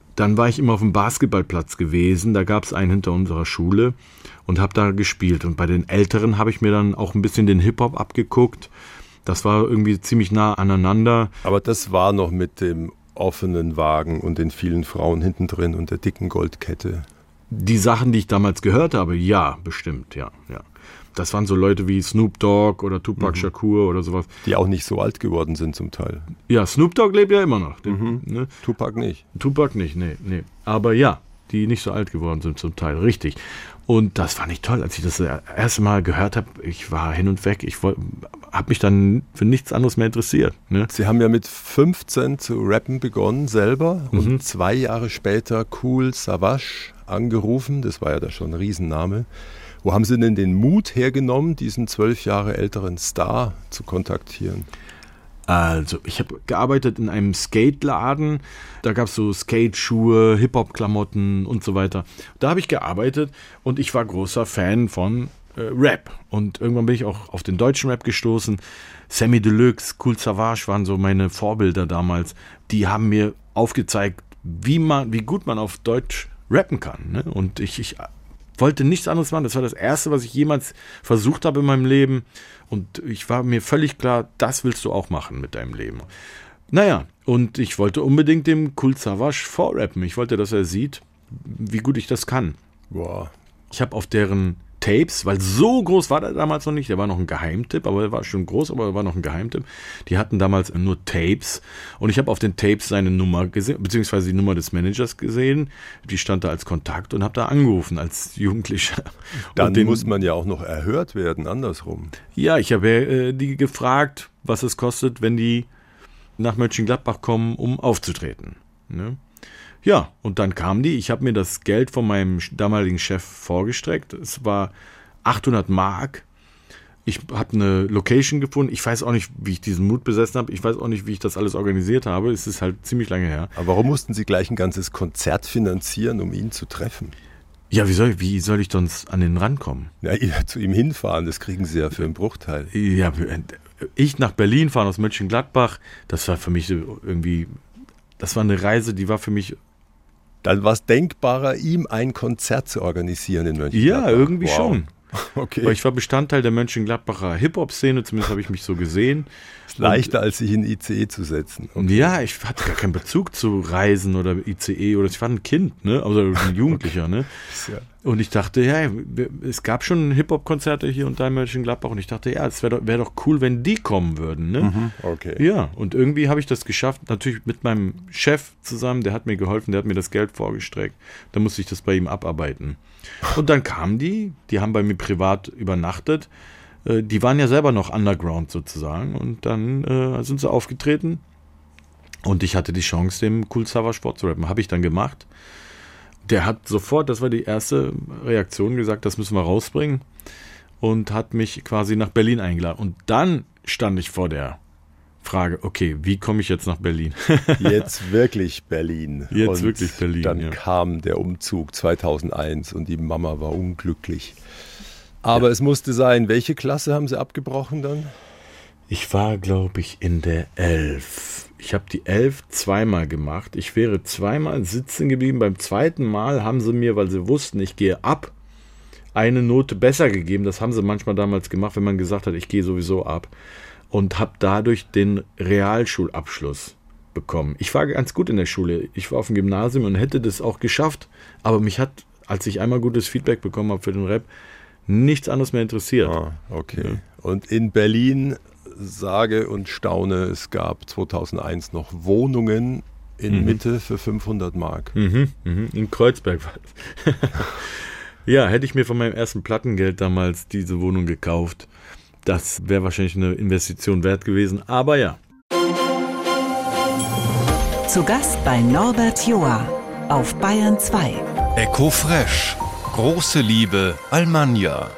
dann war ich immer auf dem Basketballplatz gewesen, da gab es einen hinter unserer Schule und habe da gespielt. Und bei den Älteren habe ich mir dann auch ein bisschen den Hip-Hop abgeguckt. Das war irgendwie ziemlich nah aneinander. Aber das war noch mit dem offenen Wagen und den vielen Frauen hinten drin und der dicken Goldkette. Die Sachen, die ich damals gehört habe, ja, bestimmt, ja, ja. Das waren so Leute wie Snoop Dogg oder Tupac mhm. Shakur oder sowas. Die auch nicht so alt geworden sind zum Teil. Ja, Snoop Dogg lebt ja immer noch. Mhm. Ne? Tupac nicht. Tupac nicht, nee, nee. Aber ja, die nicht so alt geworden sind zum Teil, richtig. Und das fand ich toll, als ich das erste Mal gehört habe. Ich war hin und weg. Ich habe mich dann für nichts anderes mehr interessiert. Ne? Sie haben ja mit fünfzehn zu rappen begonnen selber Mhm. und zwei Jahre später Kool Savas angerufen. Das war ja da schon ein Riesenname. Wo haben Sie denn den Mut hergenommen, diesen zwölf Jahre älteren Star zu kontaktieren? Also, ich habe gearbeitet in einem Skate-Laden. Da gab es so Skate-Schuhe, Hip-Hop-Klamotten und so weiter. Da habe ich gearbeitet und ich war großer Fan von äh, Rap. Und irgendwann bin ich auch auf den deutschen Rap gestoßen. Samy Deluxe, Kool Savas waren so meine Vorbilder damals. Die haben mir aufgezeigt, wie man, wie gut man auf Deutsch rappen kann. Ne? Und ich, ich wollte nichts anderes machen. Das war das Erste, was ich jemals versucht habe in meinem Leben. Und ich war mir völlig klar, das willst du auch machen mit deinem Leben. Naja, und ich wollte unbedingt dem Kool Savas vorrappen. Ich wollte, dass er sieht, wie gut ich das kann. Boah. Ich habe auf deren Tapes, weil so groß war der damals noch nicht, der war noch ein Geheimtipp, aber er war schon groß, aber er war noch ein Geheimtipp. Die hatten damals nur Tapes und ich habe auf den Tapes seine Nummer gesehen, beziehungsweise die Nummer des Managers gesehen, die stand da als Kontakt und habe da angerufen als Jugendlicher. Dann den, muss man ja auch noch erhört werden, andersrum. Ja, ich habe äh, die gefragt, was es kostet, wenn die nach Mönchengladbach kommen, um aufzutreten. Ne? Ja, und dann kamen die. Ich habe mir das Geld von meinem damaligen Chef vorgestreckt. Es war achthundert Mark. Ich habe eine Location gefunden. Ich weiß auch nicht, wie ich diesen Mut besessen habe. Ich weiß auch nicht, wie ich das alles organisiert habe. Es ist halt ziemlich lange her. Aber warum mussten Sie gleich ein ganzes Konzert finanzieren, um ihn zu treffen? Ja, wie soll, wie soll ich sonst an den rankommen? Ja, zu ihm hinfahren, das kriegen Sie ja für einen Bruchteil. Ja, ich nach Berlin fahren aus Mönchengladbach, das war für mich irgendwie, das war eine Reise, die war für mich... Dann war es denkbarer, ihm ein Konzert zu organisieren in Mönchengladbach. Ja, irgendwie wow. schon. Okay. Weil ich war Bestandteil der Mönchengladbacher Hip-Hop-Szene, zumindest habe ich mich so gesehen. Leichter, als sich in I C E zu setzen. Okay. Ja, ich hatte gar keinen Bezug zu Reisen oder I C E oder ich war ein Kind, ne? Also ein Jugendlicher, ne? Ja. Und ich dachte, ja, es gab schon Hip-Hop-Konzerte hier und da in Mönchengladbach und ich dachte, ja, es wäre doch, wär doch cool, wenn die kommen würden, ne? Mhm, okay. Ja, und irgendwie habe ich das geschafft, natürlich mit meinem Chef zusammen, der hat mir geholfen, der hat mir das Geld vorgestreckt, da musste ich das bei ihm abarbeiten. Und dann kamen die, die haben bei mir privat übernachtet, die waren ja selber noch underground sozusagen und dann äh, sind sie aufgetreten und ich hatte die Chance, dem Kool Savas vorzurappen. Habe ich dann gemacht. Der hat sofort, das war die erste Reaktion, gesagt, das müssen wir rausbringen und hat mich quasi nach Berlin eingeladen. Und dann stand ich vor der Frage, okay, wie komme ich jetzt nach Berlin? Jetzt wirklich Berlin. Jetzt und wirklich Berlin, Dann ja. kam der Umzug zweitausendeins und die Mama war unglücklich. Aber ja. Es musste sein. Welche Klasse haben Sie abgebrochen dann? Ich war, glaube ich, in der elf. Ich habe die elf zweimal gemacht. Ich wäre zweimal sitzen geblieben. Beim zweiten Mal haben sie mir, weil sie wussten, ich gehe ab, eine Note besser gegeben. Das haben sie manchmal damals gemacht, wenn man gesagt hat, ich gehe sowieso ab. Und habe dadurch den Realschulabschluss bekommen. Ich war ganz gut in der Schule. Ich war auf dem Gymnasium und hätte das auch geschafft. Aber mich hat, als ich einmal gutes Feedback bekommen habe für den Rap, nichts anderes mehr interessiert. Ah, okay. Ja. Und in Berlin, sage und staune, es gab zweitausendeins noch Wohnungen in mhm. Mitte für fünfhundert Mark. Mhm, mhm. In Kreuzberg war das. Ja, hätte ich mir von meinem ersten Plattengeld damals diese Wohnung gekauft. Das wäre wahrscheinlich eine Investition wert gewesen, aber ja. Zu Gast bei Norbert Joa auf Bayern zwei. Ecofresh. Große Liebe, Almanja.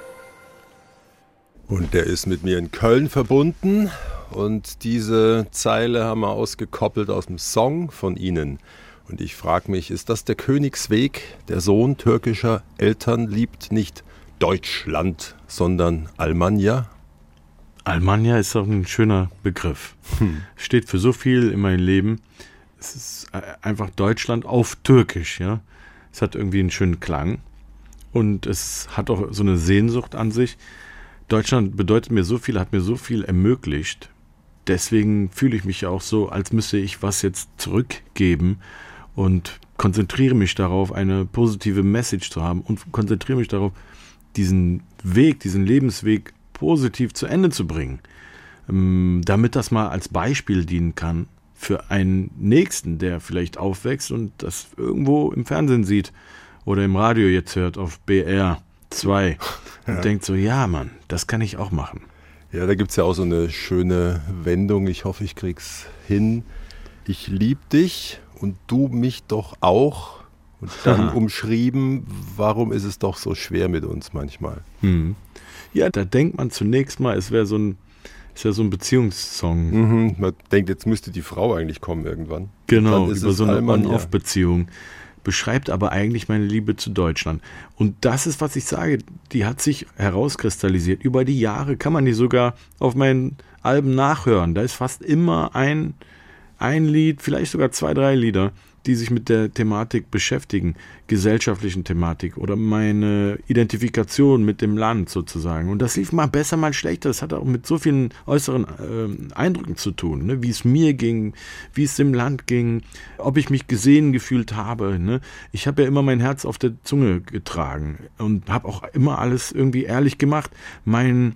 Und der ist mit mir in Köln verbunden. Und diese Zeile haben wir ausgekoppelt aus dem Song von Ihnen. Und ich frage mich, ist das der Königsweg? Der Sohn türkischer Eltern liebt nicht Deutschland, sondern Almanja? Almanja ist auch ein schöner Begriff. Hm. Steht für so viel in meinem Leben. es ist einfach Deutschland auf Türkisch, ja. Es hat irgendwie einen schönen Klang und es hat auch so eine Sehnsucht an sich. Deutschland bedeutet mir so viel, hat mir so viel ermöglicht. Deswegen fühle ich mich ja auch so, als müsste ich was jetzt zurückgeben und konzentriere mich darauf, eine positive Message zu haben und konzentriere mich darauf, diesen Weg, diesen Lebensweg positiv zu Ende zu bringen, damit das mal als Beispiel dienen kann für einen Nächsten, der vielleicht aufwächst und das irgendwo im Fernsehen sieht oder im Radio jetzt hört auf B R zwei und ja. denkt so, ja Mann, das kann ich auch machen. Ja, da gibt es ja auch so eine schöne Wendung, ich hoffe, ich krieg's hin. Ich lieb dich und du mich doch auch. Und dann umschrieben, warum ist es doch so schwer mit uns manchmal? Hm. Ja, da denkt man zunächst mal, es wäre so ein, es wäre so ein Beziehungssong. Mhm, man denkt, jetzt müsste die Frau eigentlich kommen irgendwann. Genau, über so eine On-Off-Beziehung. Beschreibt aber eigentlich meine Liebe zu Deutschland. Und das ist, was ich sage, die hat sich herauskristallisiert. Über die Jahre kann man die sogar auf meinen Alben nachhören. Da ist fast immer ein, ein Lied, vielleicht sogar zwei, drei Lieder, die sich mit der Thematik beschäftigen, gesellschaftlichen Thematik oder meine Identifikation mit dem Land sozusagen. Und das lief mal besser, mal schlechter. Das hat auch mit so vielen äußeren äh, Eindrücken zu tun, ne? Wie es mir ging, wie es dem Land ging, ob ich mich gesehen gefühlt habe. Ne? Ich habe ja immer mein Herz auf der Zunge getragen und habe auch immer alles irgendwie ehrlich gemacht. Mein,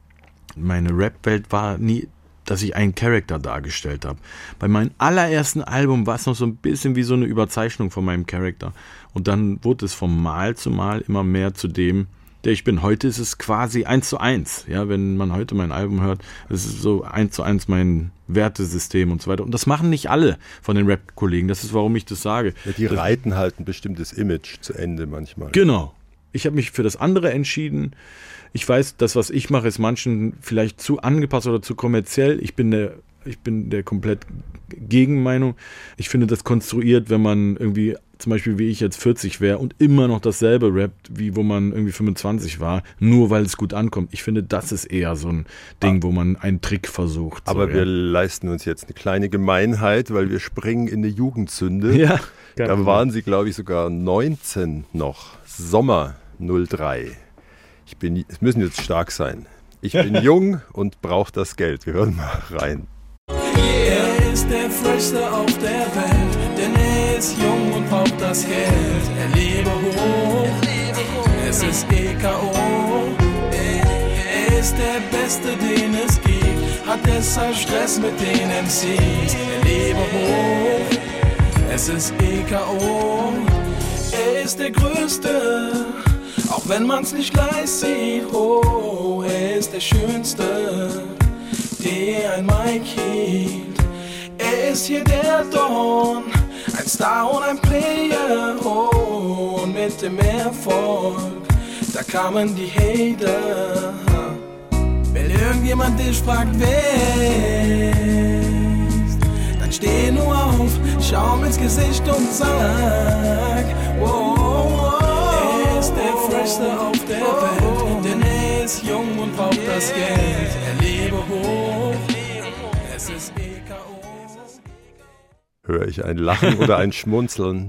meine Rap-Welt war nie, dass ich einen Charakter dargestellt habe. Bei meinem allerersten Album war es noch so ein bisschen wie so eine Überzeichnung von meinem Charakter. Und dann wurde es von Mal zu Mal immer mehr zu dem, der ich bin. Heute ist es quasi eins zu eins. Ja, wenn man heute mein Album hört, es ist so eins zu eins mein Wertesystem und so weiter. Und das machen nicht alle von den Rap-Kollegen. Das ist, warum ich das sage. Ja, die das, reiten halt ein bestimmtes Image zu Ende manchmal. Genau. Ich habe mich für das andere entschieden. Ich weiß, das, was ich mache, ist manchen vielleicht zu angepasst oder zu kommerziell. Ich bin der, ich bin der komplett Gegenmeinung. Ich finde das konstruiert, wenn man irgendwie, zum Beispiel wie ich jetzt vierzig wäre und immer noch dasselbe rappt, wie wo man irgendwie fünfundzwanzig war, nur weil es gut ankommt. Ich finde, das ist eher so ein Ding, wo man einen Trick versucht. Aber so, wir ja. leisten uns jetzt eine kleine Gemeinheit, weil wir springen in eine Jugendsünde. Ja, da waren sie, glaube ich, sogar neunzehn noch. Sommer null drei. Ich bin, es müssen jetzt stark sein. Ich bin jung und brauche das Geld. Wir hören mal rein. Er ist der Freshste auf der Welt, denn er ist jung und braucht das Geld. Er lebe hoch, es ist E K O. Er ist der Beste, den es gibt, hat deshalb Stress mit den M Cs. Er lebe hoch, es ist E K O. Er ist der Größte, auch wenn man's nicht gleich sieht. Oh, er ist der Schönste, der ein Mic hielt. Er ist hier der Don, ein Star und ein Player. Oh, und mit dem Erfolg, da kamen die Hater. Wenn irgendjemand dich fragt, wer ist, dann steh nur auf, schau ihm ins Gesicht und sag, oh, oh, oh. Er ist der Freshste auf der Welt, denn er ist jung und braucht das Geld. Er lebe hoch, es ist E K O. Höre ich ein Lachen oder ein Schmunzeln?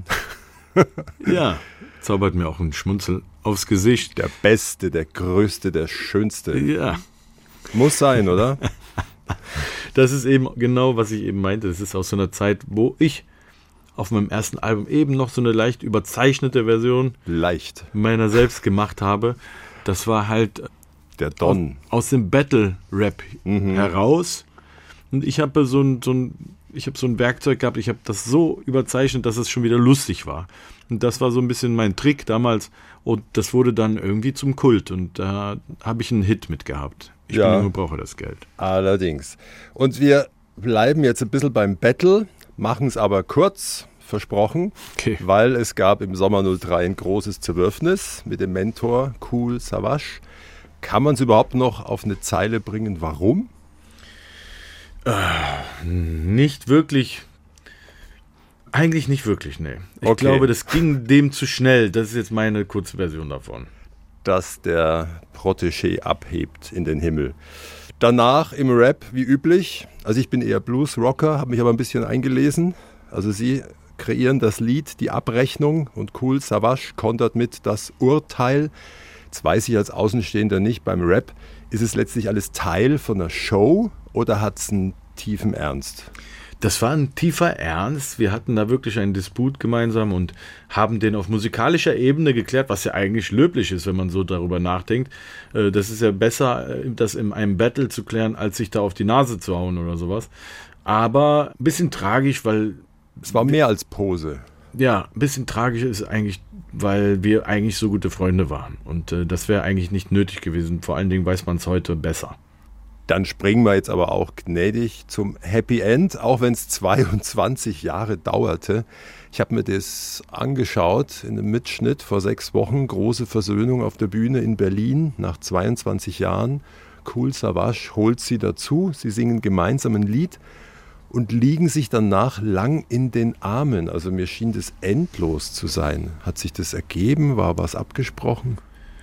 Ja, zaubert mir auch ein Schmunzel aufs Gesicht. Der Beste, der Größte, der Schönste. Ja. Muss sein, oder? Das ist eben genau, was ich eben meinte. Das ist aus so einer Zeit, wo ich auf meinem ersten Album eben noch so eine leicht überzeichnete Version leicht meiner selbst gemacht habe. Das war halt der Don. Aus, aus dem Battle-Rap mhm. heraus. Und ich habe so ein, so ein, ich habe so ein Werkzeug gehabt, ich habe das so überzeichnet, dass es schon wieder lustig war. Und das war so ein bisschen mein Trick damals. Und das wurde dann irgendwie zum Kult. Und da habe ich einen Hit mit gehabt. Ich ja, bin nur, brauche das Geld. Allerdings. Und wir bleiben jetzt ein bisschen beim Battle, machen es aber kurz, versprochen, okay. Weil es gab im Sommer null drei ein großes Zerwürfnis mit dem Mentor Kool Savas. Kann man es überhaupt noch auf eine Zeile bringen? Warum? Äh, nicht wirklich. Eigentlich nicht wirklich, nee. Ich okay. glaube, das ging dem zu schnell. Das ist jetzt meine kurze Version davon. Dass der Protégé abhebt in den Himmel. Danach im Rap, wie üblich, also ich bin eher Blues-Rocker, habe mich aber ein bisschen eingelesen. Also sie kreieren das Lied Die Abrechnung und Kool Savas kontert mit Das Urteil. Jetzt weiß ich als Außenstehender nicht, beim Rap, ist es letztlich alles Teil von einer Show oder hat es einen tiefen Ernst? Das war ein tiefer Ernst. Wir hatten da wirklich einen Disput gemeinsam und haben den auf musikalischer Ebene geklärt, was ja eigentlich löblich ist, wenn man so darüber nachdenkt. Das ist ja besser, das in einem Battle zu klären, als sich da auf die Nase zu hauen oder sowas. Aber ein bisschen tragisch, weil... Es war mehr als Pose. Ja, ein bisschen tragisch ist eigentlich, weil wir eigentlich so gute Freunde waren. Und äh, das wäre eigentlich nicht nötig gewesen. Vor allen Dingen weiß man es heute besser. Dann springen wir jetzt aber auch gnädig zum Happy End, auch wenn es zweiundzwanzig Jahre dauerte. Ich habe mir das angeschaut in einem Mitschnitt vor sechs Wochen. Große Versöhnung auf der Bühne in Berlin nach zweiundzwanzig Jahren. Kool Savas holt sie dazu. Sie singen gemeinsam ein Lied und liegen sich danach lang in den Armen. Also mir schien das endlos zu sein. Hat sich das ergeben? War was abgesprochen?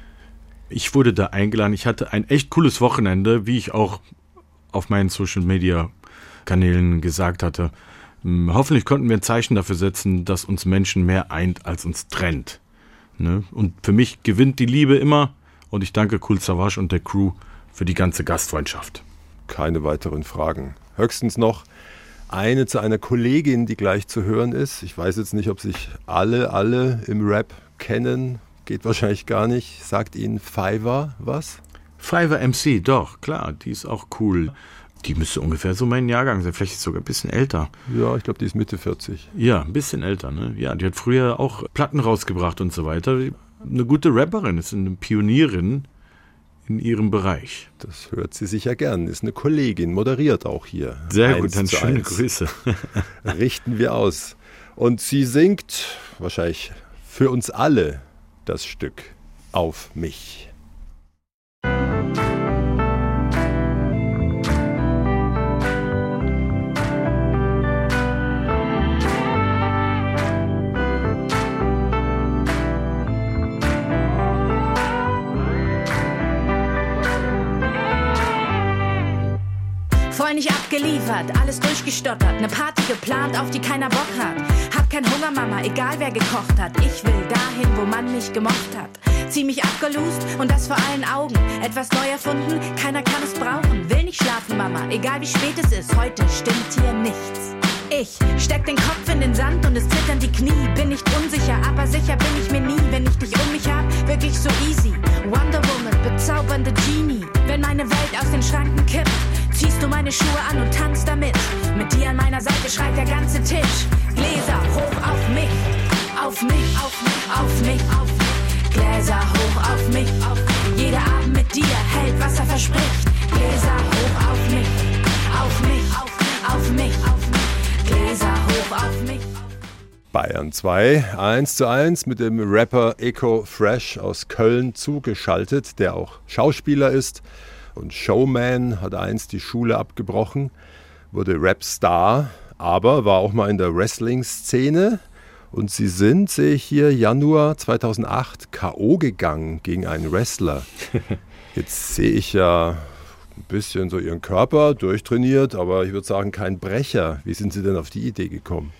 Ich wurde da eingeladen. Ich hatte ein echt cooles Wochenende, wie ich auch auf meinen Social-Media-Kanälen gesagt hatte. Hoffentlich konnten wir ein Zeichen dafür setzen, dass uns Menschen mehr eint, als uns trennt. Ne? Und für mich gewinnt die Liebe immer. Und ich danke Kool Savas und der Crew für die ganze Gastfreundschaft. Keine weiteren Fragen. Höchstens noch eine zu einer Kollegin, die gleich zu hören ist. Ich weiß jetzt nicht, ob sich alle, alle im Rap kennen. Geht wahrscheinlich gar nicht. Sagt Ihnen Fiverr was? Fiverr M C, doch, klar, die ist auch cool. Die müsste ungefähr so mein Jahrgang sein, vielleicht ist sie sogar ein bisschen älter. Ja, ich glaube, die ist Mitte vierzig. Ja, ein bisschen älter, ne? Ja, die hat früher auch Platten rausgebracht und so weiter. Eine gute Rapperin, ist eine Pionierin in ihrem Bereich. Das hört sie sicher gern. Ist eine Kollegin, moderiert auch hier. Sehr gut, dann schöne Grüße. Richten wir aus. Und sie singt wahrscheinlich für uns alle das Stück Auf mich. Voll nicht abgeliefert, alles durchgestottert, ne Party geplant, auf die keiner Bock hat. Hab kein Hunger, Mama, egal wer gekocht hat. Ich will dahin, wo man mich gemocht hat. Zieh mich abgelust und das vor allen Augen. Etwas neu erfunden, keiner kann es brauchen. Will nicht schlafen, Mama, egal wie spät es ist. Heute stimmt hier nichts. Ich steck den Kopf in den Sand und es zittern die Knie. Bin nicht unsicher, aber sicher bin ich mir nie. Wenn ich dich um mich hab, wirklich so easy. Wonder Woman, bezaubernde Genie. Wenn meine Welt aus den Schranken kippt, ziehst du meine Schuhe an und tanzt damit. Mit dir an meiner Seite schreit der ganze Tisch. Gläser hoch auf mich, auf mich, auf mich, auf mich, auf mich. Gläser hoch auf mich, auf mich. Jeder Abend mit dir hält, was er verspricht. Gläser hoch auf mich, auf mich, auf mich, auf mich, auf mich. Gläser hoch auf mich. Bayern zwei, eins zu eins mit dem Rapper Eko Fresh aus Köln zugeschaltet, der auch Schauspieler ist und Showman, hat einst die Schule abgebrochen, wurde Rapstar, aber war auch mal in der Wrestling-Szene. Und sie sind, sehe ich hier, Januar zweitausendacht K O gegangen gegen einen Wrestler. Jetzt sehe ich ja ein bisschen so ihren Körper durchtrainiert, aber ich würde sagen, kein Brecher. Wie sind Sie denn auf die Idee gekommen?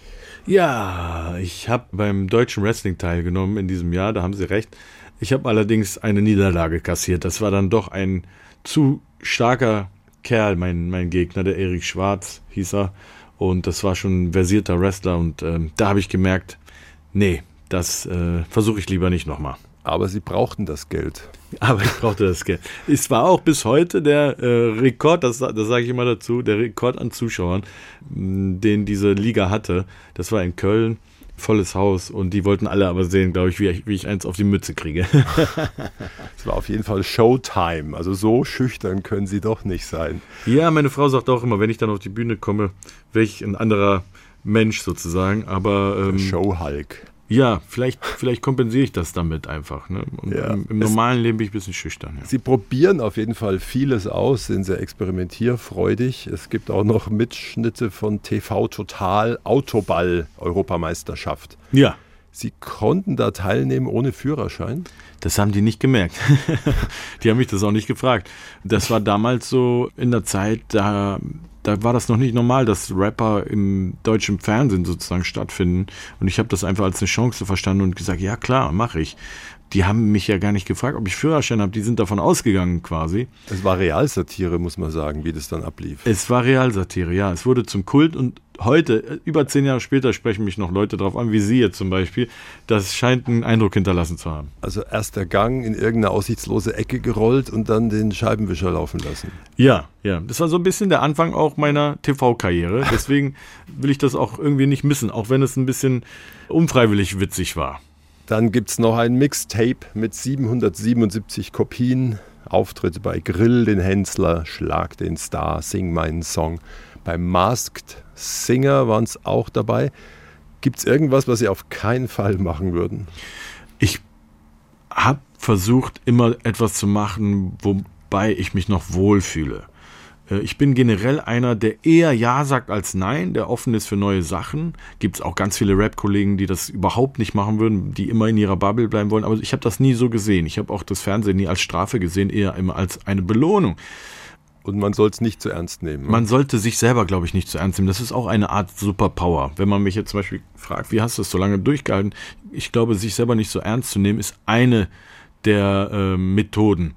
Ja, ich habe beim deutschen Wrestling teilgenommen in diesem Jahr, da haben Sie recht. Ich habe allerdings eine Niederlage kassiert. Das war dann doch ein zu starker Kerl, mein, mein Gegner, der Erik Schwarz hieß er. Und das war schon ein versierter Wrestler. Und ähm, da habe ich gemerkt, nee, das äh, versuche ich lieber nicht nochmal. Aber Sie brauchten das Geld. Aber ich brauchte das Geld. Es war auch bis heute der äh, Rekord, das, das sage ich immer dazu, der Rekord an Zuschauern, den diese Liga hatte. Das war in Köln, volles Haus. Und die wollten alle aber sehen, glaube ich, wie ich, wie ich eins auf die Mütze kriege. Es war auf jeden Fall Showtime. Also so schüchtern können Sie doch nicht sein. Ja, meine Frau sagt auch immer, wenn ich dann auf die Bühne komme, wäre ich ein anderer Mensch sozusagen. Aber ähm, Show-Hulk. Ja, vielleicht, vielleicht kompensiere ich das damit einfach. Ne? Ja. Im, Im normalen Leben bin ich ein bisschen schüchtern. Ja. Sie probieren auf jeden Fall vieles aus, sind sehr experimentierfreudig. Es gibt auch noch Mitschnitte von T V Total Autoball-Europameisterschaft. Ja. Sie konnten da teilnehmen ohne Führerschein? Das haben die nicht gemerkt. Die haben mich das auch nicht gefragt. Das war damals so in der Zeit, da da war das noch nicht normal, dass Rapper im deutschen Fernsehen sozusagen stattfinden. Und ich habe das einfach als eine Chance verstanden und gesagt, ja klar, mache ich. Die haben mich ja gar nicht gefragt, ob ich Führerschein habe. Die sind davon ausgegangen quasi. Es war Realsatire, muss man sagen, wie das dann ablief. Es war Realsatire, ja. Es wurde zum Kult und heute, über zehn Jahre später, sprechen mich noch Leute drauf an, wie Sie jetzt zum Beispiel. Das scheint einen Eindruck hinterlassen zu haben. Also erst der Gang in irgendeine aussichtslose Ecke gerollt und dann den Scheibenwischer laufen lassen. Ja, ja. Das war so ein bisschen der Anfang auch meiner T V-Karriere. Deswegen will ich das auch irgendwie nicht missen, auch wenn es ein bisschen unfreiwillig witzig war. Dann gibt es noch ein Mixtape mit siebenhundertsiebenundsiebzig Kopien. Auftritte bei Grill den Hensler, Schlag den Star, Sing meinen Song. Bei Masked Singer waren es auch dabei. Gibt es irgendwas, was Sie auf keinen Fall machen würden? Ich habe versucht, immer etwas zu machen, wobei ich mich noch wohlfühle. Ich bin generell einer, der eher Ja sagt als Nein, der offen ist für neue Sachen. Gibt es auch ganz viele Rap-Kollegen, die das überhaupt nicht machen würden, die immer in ihrer Bubble bleiben wollen. Aber ich habe das nie so gesehen. Ich habe auch das Fernsehen nie als Strafe gesehen, eher immer als eine Belohnung. Und man soll es nicht zu ernst nehmen. Man sollte sich selber, glaube ich, nicht zu ernst nehmen. Das ist auch eine Art Superpower. Wenn man mich jetzt zum Beispiel fragt, wie hast du das so lange durchgehalten? Ich glaube, sich selber nicht so ernst zu nehmen, ist eine der äh, Methoden.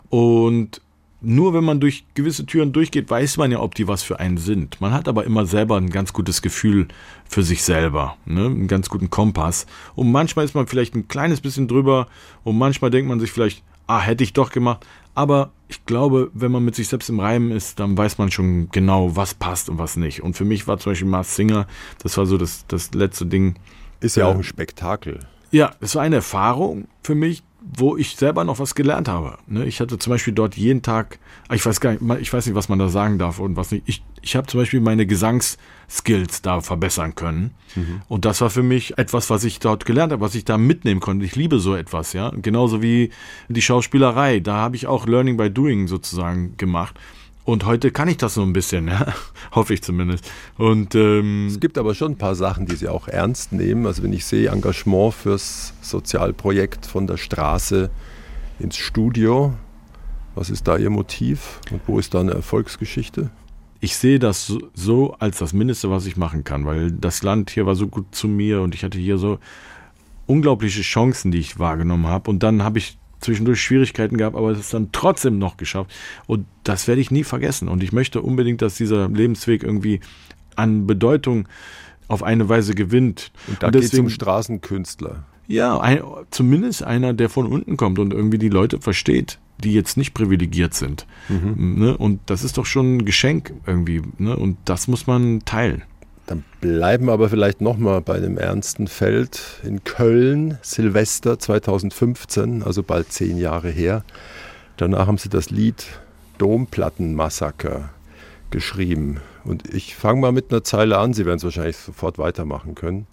Und nur wenn man durch gewisse Türen durchgeht, weiß man ja, ob die was für einen sind. Man hat aber immer selber ein ganz gutes Gefühl für sich selber, ne? Einen ganz guten Kompass. Und manchmal ist man vielleicht ein kleines bisschen drüber und manchmal denkt man sich vielleicht, ah, hätte ich doch gemacht. Aber ich glaube, wenn man mit sich selbst im Reinen ist, dann weiß man schon genau, was passt und was nicht. Und für mich war zum Beispiel Masked Singer, das war so das, das letzte Ding. Ist ja äh, auch ein Spektakel. Ja, es war eine Erfahrung für mich, wo ich selber noch was gelernt habe. Ich hatte zum Beispiel dort jeden Tag, ich weiß gar nicht, ich weiß nicht, was man da sagen darf und was nicht. Ich, ich habe zum Beispiel meine Gesangsskills da verbessern können. Mhm. Und das war für mich etwas, was ich dort gelernt habe, was ich da mitnehmen konnte. Ich liebe so etwas, ja. Genauso wie die Schauspielerei. Da habe ich auch Learning by Doing sozusagen gemacht. Und heute kann ich das so ein bisschen, ja? Hoffe ich zumindest. Und, ähm, es gibt aber schon ein paar Sachen, die Sie auch ernst nehmen. Also wenn ich sehe, Engagement fürs Sozialprojekt von der Straße ins Studio, was ist da Ihr Motiv und wo ist da eine Erfolgsgeschichte? Ich sehe das so, so als das Mindeste, was ich machen kann, weil das Land hier war so gut zu mir und ich hatte hier so unglaubliche Chancen, die ich wahrgenommen habe. Und dann habe ich zwischendurch Schwierigkeiten gehabt, aber es ist dann trotzdem noch geschafft. Und das werde ich nie vergessen. Und ich möchte unbedingt, dass dieser Lebensweg irgendwie an Bedeutung auf eine Weise gewinnt. Und da geht es um Straßenkünstler. Ja, ein, zumindest einer, der von unten kommt und irgendwie die Leute versteht, die jetzt nicht privilegiert sind. Mhm. Ne? Und das ist doch schon ein Geschenk irgendwie. Ne? Und das muss man teilen. Dann bleiben wir aber vielleicht nochmal bei einem ernsten Feld. In Köln, Silvester zweitausendfünfzehn, also bald zehn Jahre her. Danach haben Sie das Lied Domplattenmassaker geschrieben. Und ich fange mal mit einer Zeile an, Sie werden es wahrscheinlich sofort weitermachen können.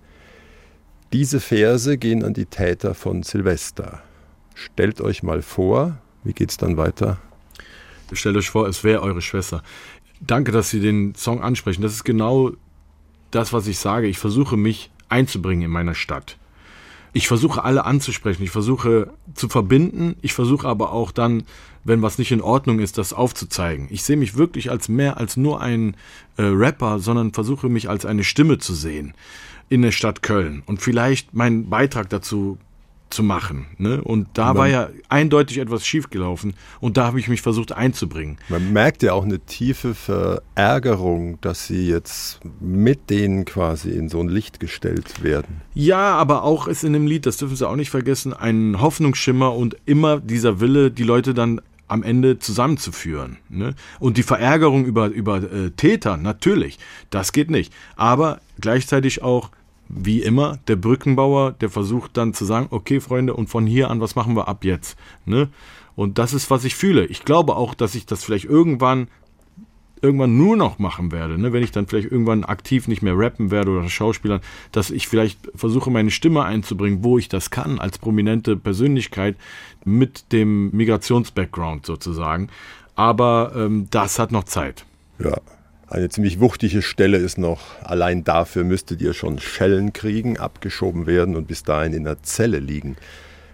Diese Verse gehen an die Täter von Silvester. Stellt euch mal vor, wie geht's dann weiter? Stellt euch vor, es wäre eure Schwester. Danke, dass Sie den Song ansprechen. Das ist genau das, was ich sage. Ich versuche, mich einzubringen in meiner Stadt. Ich versuche, alle anzusprechen. Ich versuche zu verbinden. Ich versuche aber auch dann, wenn was nicht in Ordnung ist, das aufzuzeigen. Ich sehe mich wirklich als mehr als nur ein äh, Rapper, sondern versuche mich als eine Stimme zu sehen in der Stadt Köln und vielleicht meinen Beitrag dazu zu machen. Ne? Und da man, war ja eindeutig etwas schiefgelaufen und da habe ich mich versucht einzubringen. Man merkt ja auch eine tiefe Verärgerung, dass sie jetzt mit denen quasi in so ein Licht gestellt werden. Ja, aber auch ist in dem Lied, das dürfen Sie auch nicht vergessen, ein Hoffnungsschimmer und immer dieser Wille, die Leute dann am Ende zusammenzuführen. Ne? Und die Verärgerung über, über äh, Täter, natürlich, das geht nicht. Aber gleichzeitig auch, wie immer, der Brückenbauer, der versucht dann zu sagen, okay, Freunde, und von hier an, was machen wir ab jetzt? Ne? Und das ist, was ich fühle. Ich glaube auch, dass ich das vielleicht irgendwann irgendwann nur noch machen werde, ne? Wenn ich dann vielleicht irgendwann aktiv nicht mehr rappen werde oder Schauspielern, dass ich vielleicht versuche, meine Stimme einzubringen, wo ich das kann, als prominente Persönlichkeit mit dem Migrations-Background sozusagen. Aber ähm, das hat noch Zeit. Ja. Eine ziemlich wuchtige Stelle ist noch, allein dafür müsstet ihr schon Schellen kriegen, abgeschoben werden und bis dahin in der Zelle liegen.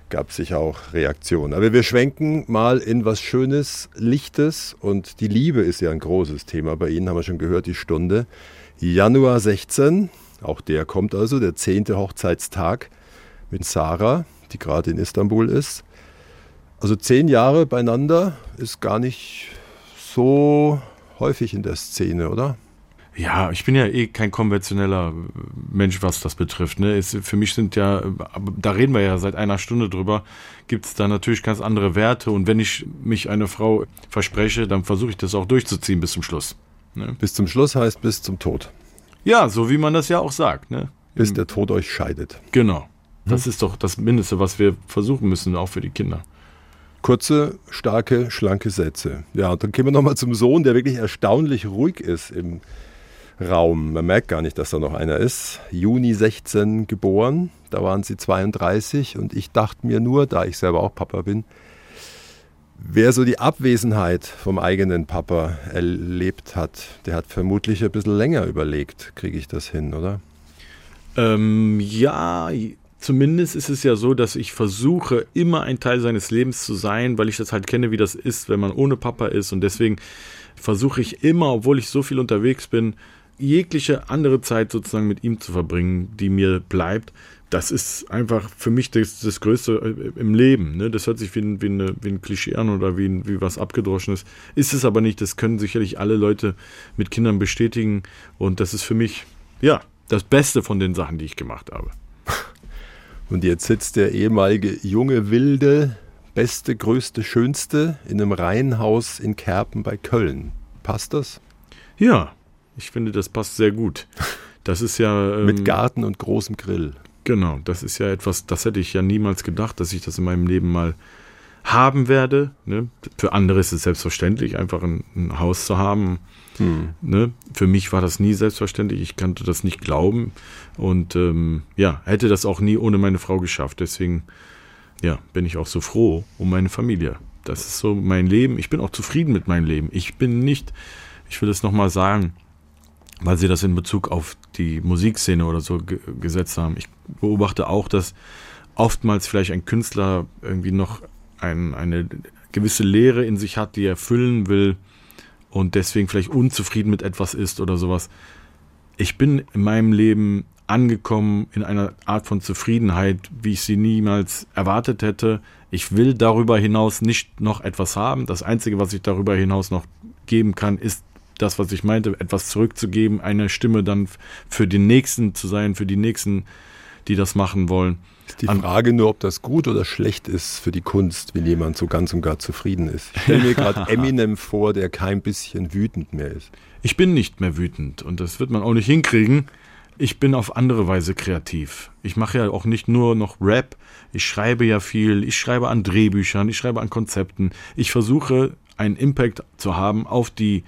gab es sicher auch Reaktionen. Aber wir schwenken mal in was Schönes, Lichtes und die Liebe ist ja ein großes Thema. Bei Ihnen haben wir schon gehört, die Stunde. Januar sechzehn, auch der kommt also, der zehnte Hochzeitstag mit Sarah, die gerade in Istanbul ist. Also zehn Jahre beieinander ist gar nicht so häufig in der Szene, oder? Ja, ich bin ja eh kein konventioneller Mensch, was das betrifft. Ne? Es, für mich sind ja, da reden wir ja seit einer Stunde drüber, gibt es da natürlich ganz andere Werte. Und wenn ich mich einer Frau verspreche, dann versuche ich das auch durchzuziehen bis zum Schluss. Ne? Bis zum Schluss heißt bis zum Tod. Ja, so wie man das ja auch sagt. Ne? Bis der Tod euch scheidet. Genau. Das hm. ist doch das Mindeste, was wir versuchen müssen, auch für die Kinder. Kurze, starke, schlanke Sätze. Ja, und dann gehen wir nochmal zum Sohn, der wirklich erstaunlich ruhig ist im Raum. Man merkt gar nicht, dass da noch einer ist. Juni sechzehn geboren, da waren sie zweiunddreißig und ich dachte mir nur, da ich selber auch Papa bin, wer so die Abwesenheit vom eigenen Papa erlebt hat, der hat vermutlich ein bisschen länger überlegt, kriege ich das hin, oder? Ähm, ja, zumindest ist es ja so, dass ich versuche, immer ein Teil seines Lebens zu sein, weil ich das halt kenne, wie das ist, wenn man ohne Papa ist und deswegen versuche ich immer, obwohl ich so viel unterwegs bin, jegliche andere Zeit sozusagen mit ihm zu verbringen, die mir bleibt. Das ist einfach für mich das, das Größte im Leben. Ne? Das hört sich wie ein, wie, eine, wie ein Klischee an oder wie, ein, wie was Abgedroschenes. Ist es aber nicht. Das können sicherlich alle Leute mit Kindern bestätigen. Und das ist für mich, ja, das Beste von den Sachen, die ich gemacht habe. Und jetzt sitzt der ehemalige junge Wilde, beste, größte, schönste in einem Reihenhaus in Kerpen bei Köln. Passt das? Ja. Ich finde, das passt sehr gut. Das ist ja... Ähm, mit Garten und großem Grill. Genau, das ist ja etwas, das hätte ich ja niemals gedacht, dass ich das in meinem Leben mal haben werde. Ne? Für andere ist es selbstverständlich, einfach ein, ein Haus zu haben. Hm. Ne? Für mich war das nie selbstverständlich, ich konnte das nicht glauben. Und ähm, ja, hätte das auch nie ohne meine Frau geschafft. Deswegen ja, bin ich auch so froh um meine Familie. Das ist so mein Leben. Ich bin auch zufrieden mit meinem Leben. Ich bin nicht, ich will es nochmal sagen, weil Sie das in Bezug auf die Musikszene oder so ge- gesetzt haben. Ich beobachte auch, dass oftmals vielleicht ein Künstler irgendwie noch ein, eine gewisse Leere in sich hat, die er füllen will und deswegen vielleicht unzufrieden mit etwas ist oder sowas. Ich bin in meinem Leben angekommen in einer Art von Zufriedenheit, wie ich sie niemals erwartet hätte. Ich will darüber hinaus nicht noch etwas haben. Das Einzige, was ich darüber hinaus noch geben kann, ist das, was ich meinte, etwas zurückzugeben, eine Stimme dann für den Nächsten zu sein, für die Nächsten, die das machen wollen. Ist die Frage nur, ob das gut oder schlecht ist für die Kunst, wenn jemand so ganz und gar zufrieden ist. Ich stelle mir gerade Eminem vor, der kein bisschen wütend mehr ist. Ich bin nicht mehr wütend und das wird man auch nicht hinkriegen. Ich bin auf andere Weise kreativ. Ich mache ja auch nicht nur noch Rap, ich schreibe ja viel, ich schreibe an Drehbüchern, ich schreibe an Konzepten. Ich versuche, einen Impact zu haben auf die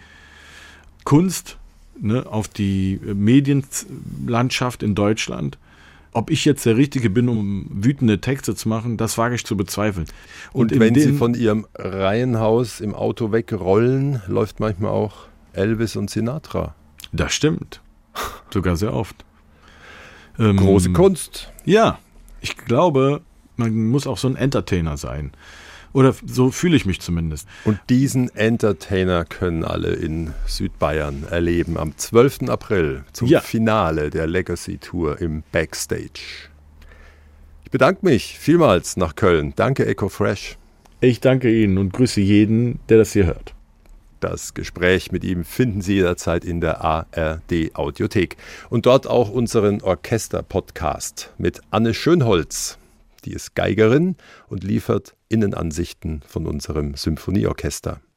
Kunst, ne, auf die Medienlandschaft in Deutschland. Ob ich jetzt der Richtige bin, um wütende Texte zu machen, das wage ich zu bezweifeln. Und, Und wenn Sie von Ihrem Reihenhaus im Auto wegrollen, läuft manchmal auch Elvis und Sinatra. Das stimmt. Sogar sehr oft. Große ähm, Kunst. Ja, ich glaube, man muss auch so ein Entertainer sein. Oder so fühle ich mich zumindest. Und diesen Entertainer können alle in Südbayern erleben am zwölften April zum ja. Finale der Legacy Tour im Backstage. Ich bedanke mich vielmals nach Köln. Danke Ecofresh. Ich danke Ihnen und grüße jeden, der das hier hört. Das Gespräch mit ihm finden Sie jederzeit in der A R D-Audiothek. Und dort auch unseren Orchester-Podcast mit Anne Schönholz. Die ist Geigerin und liefert Innenansichten von unserem Symphonieorchester.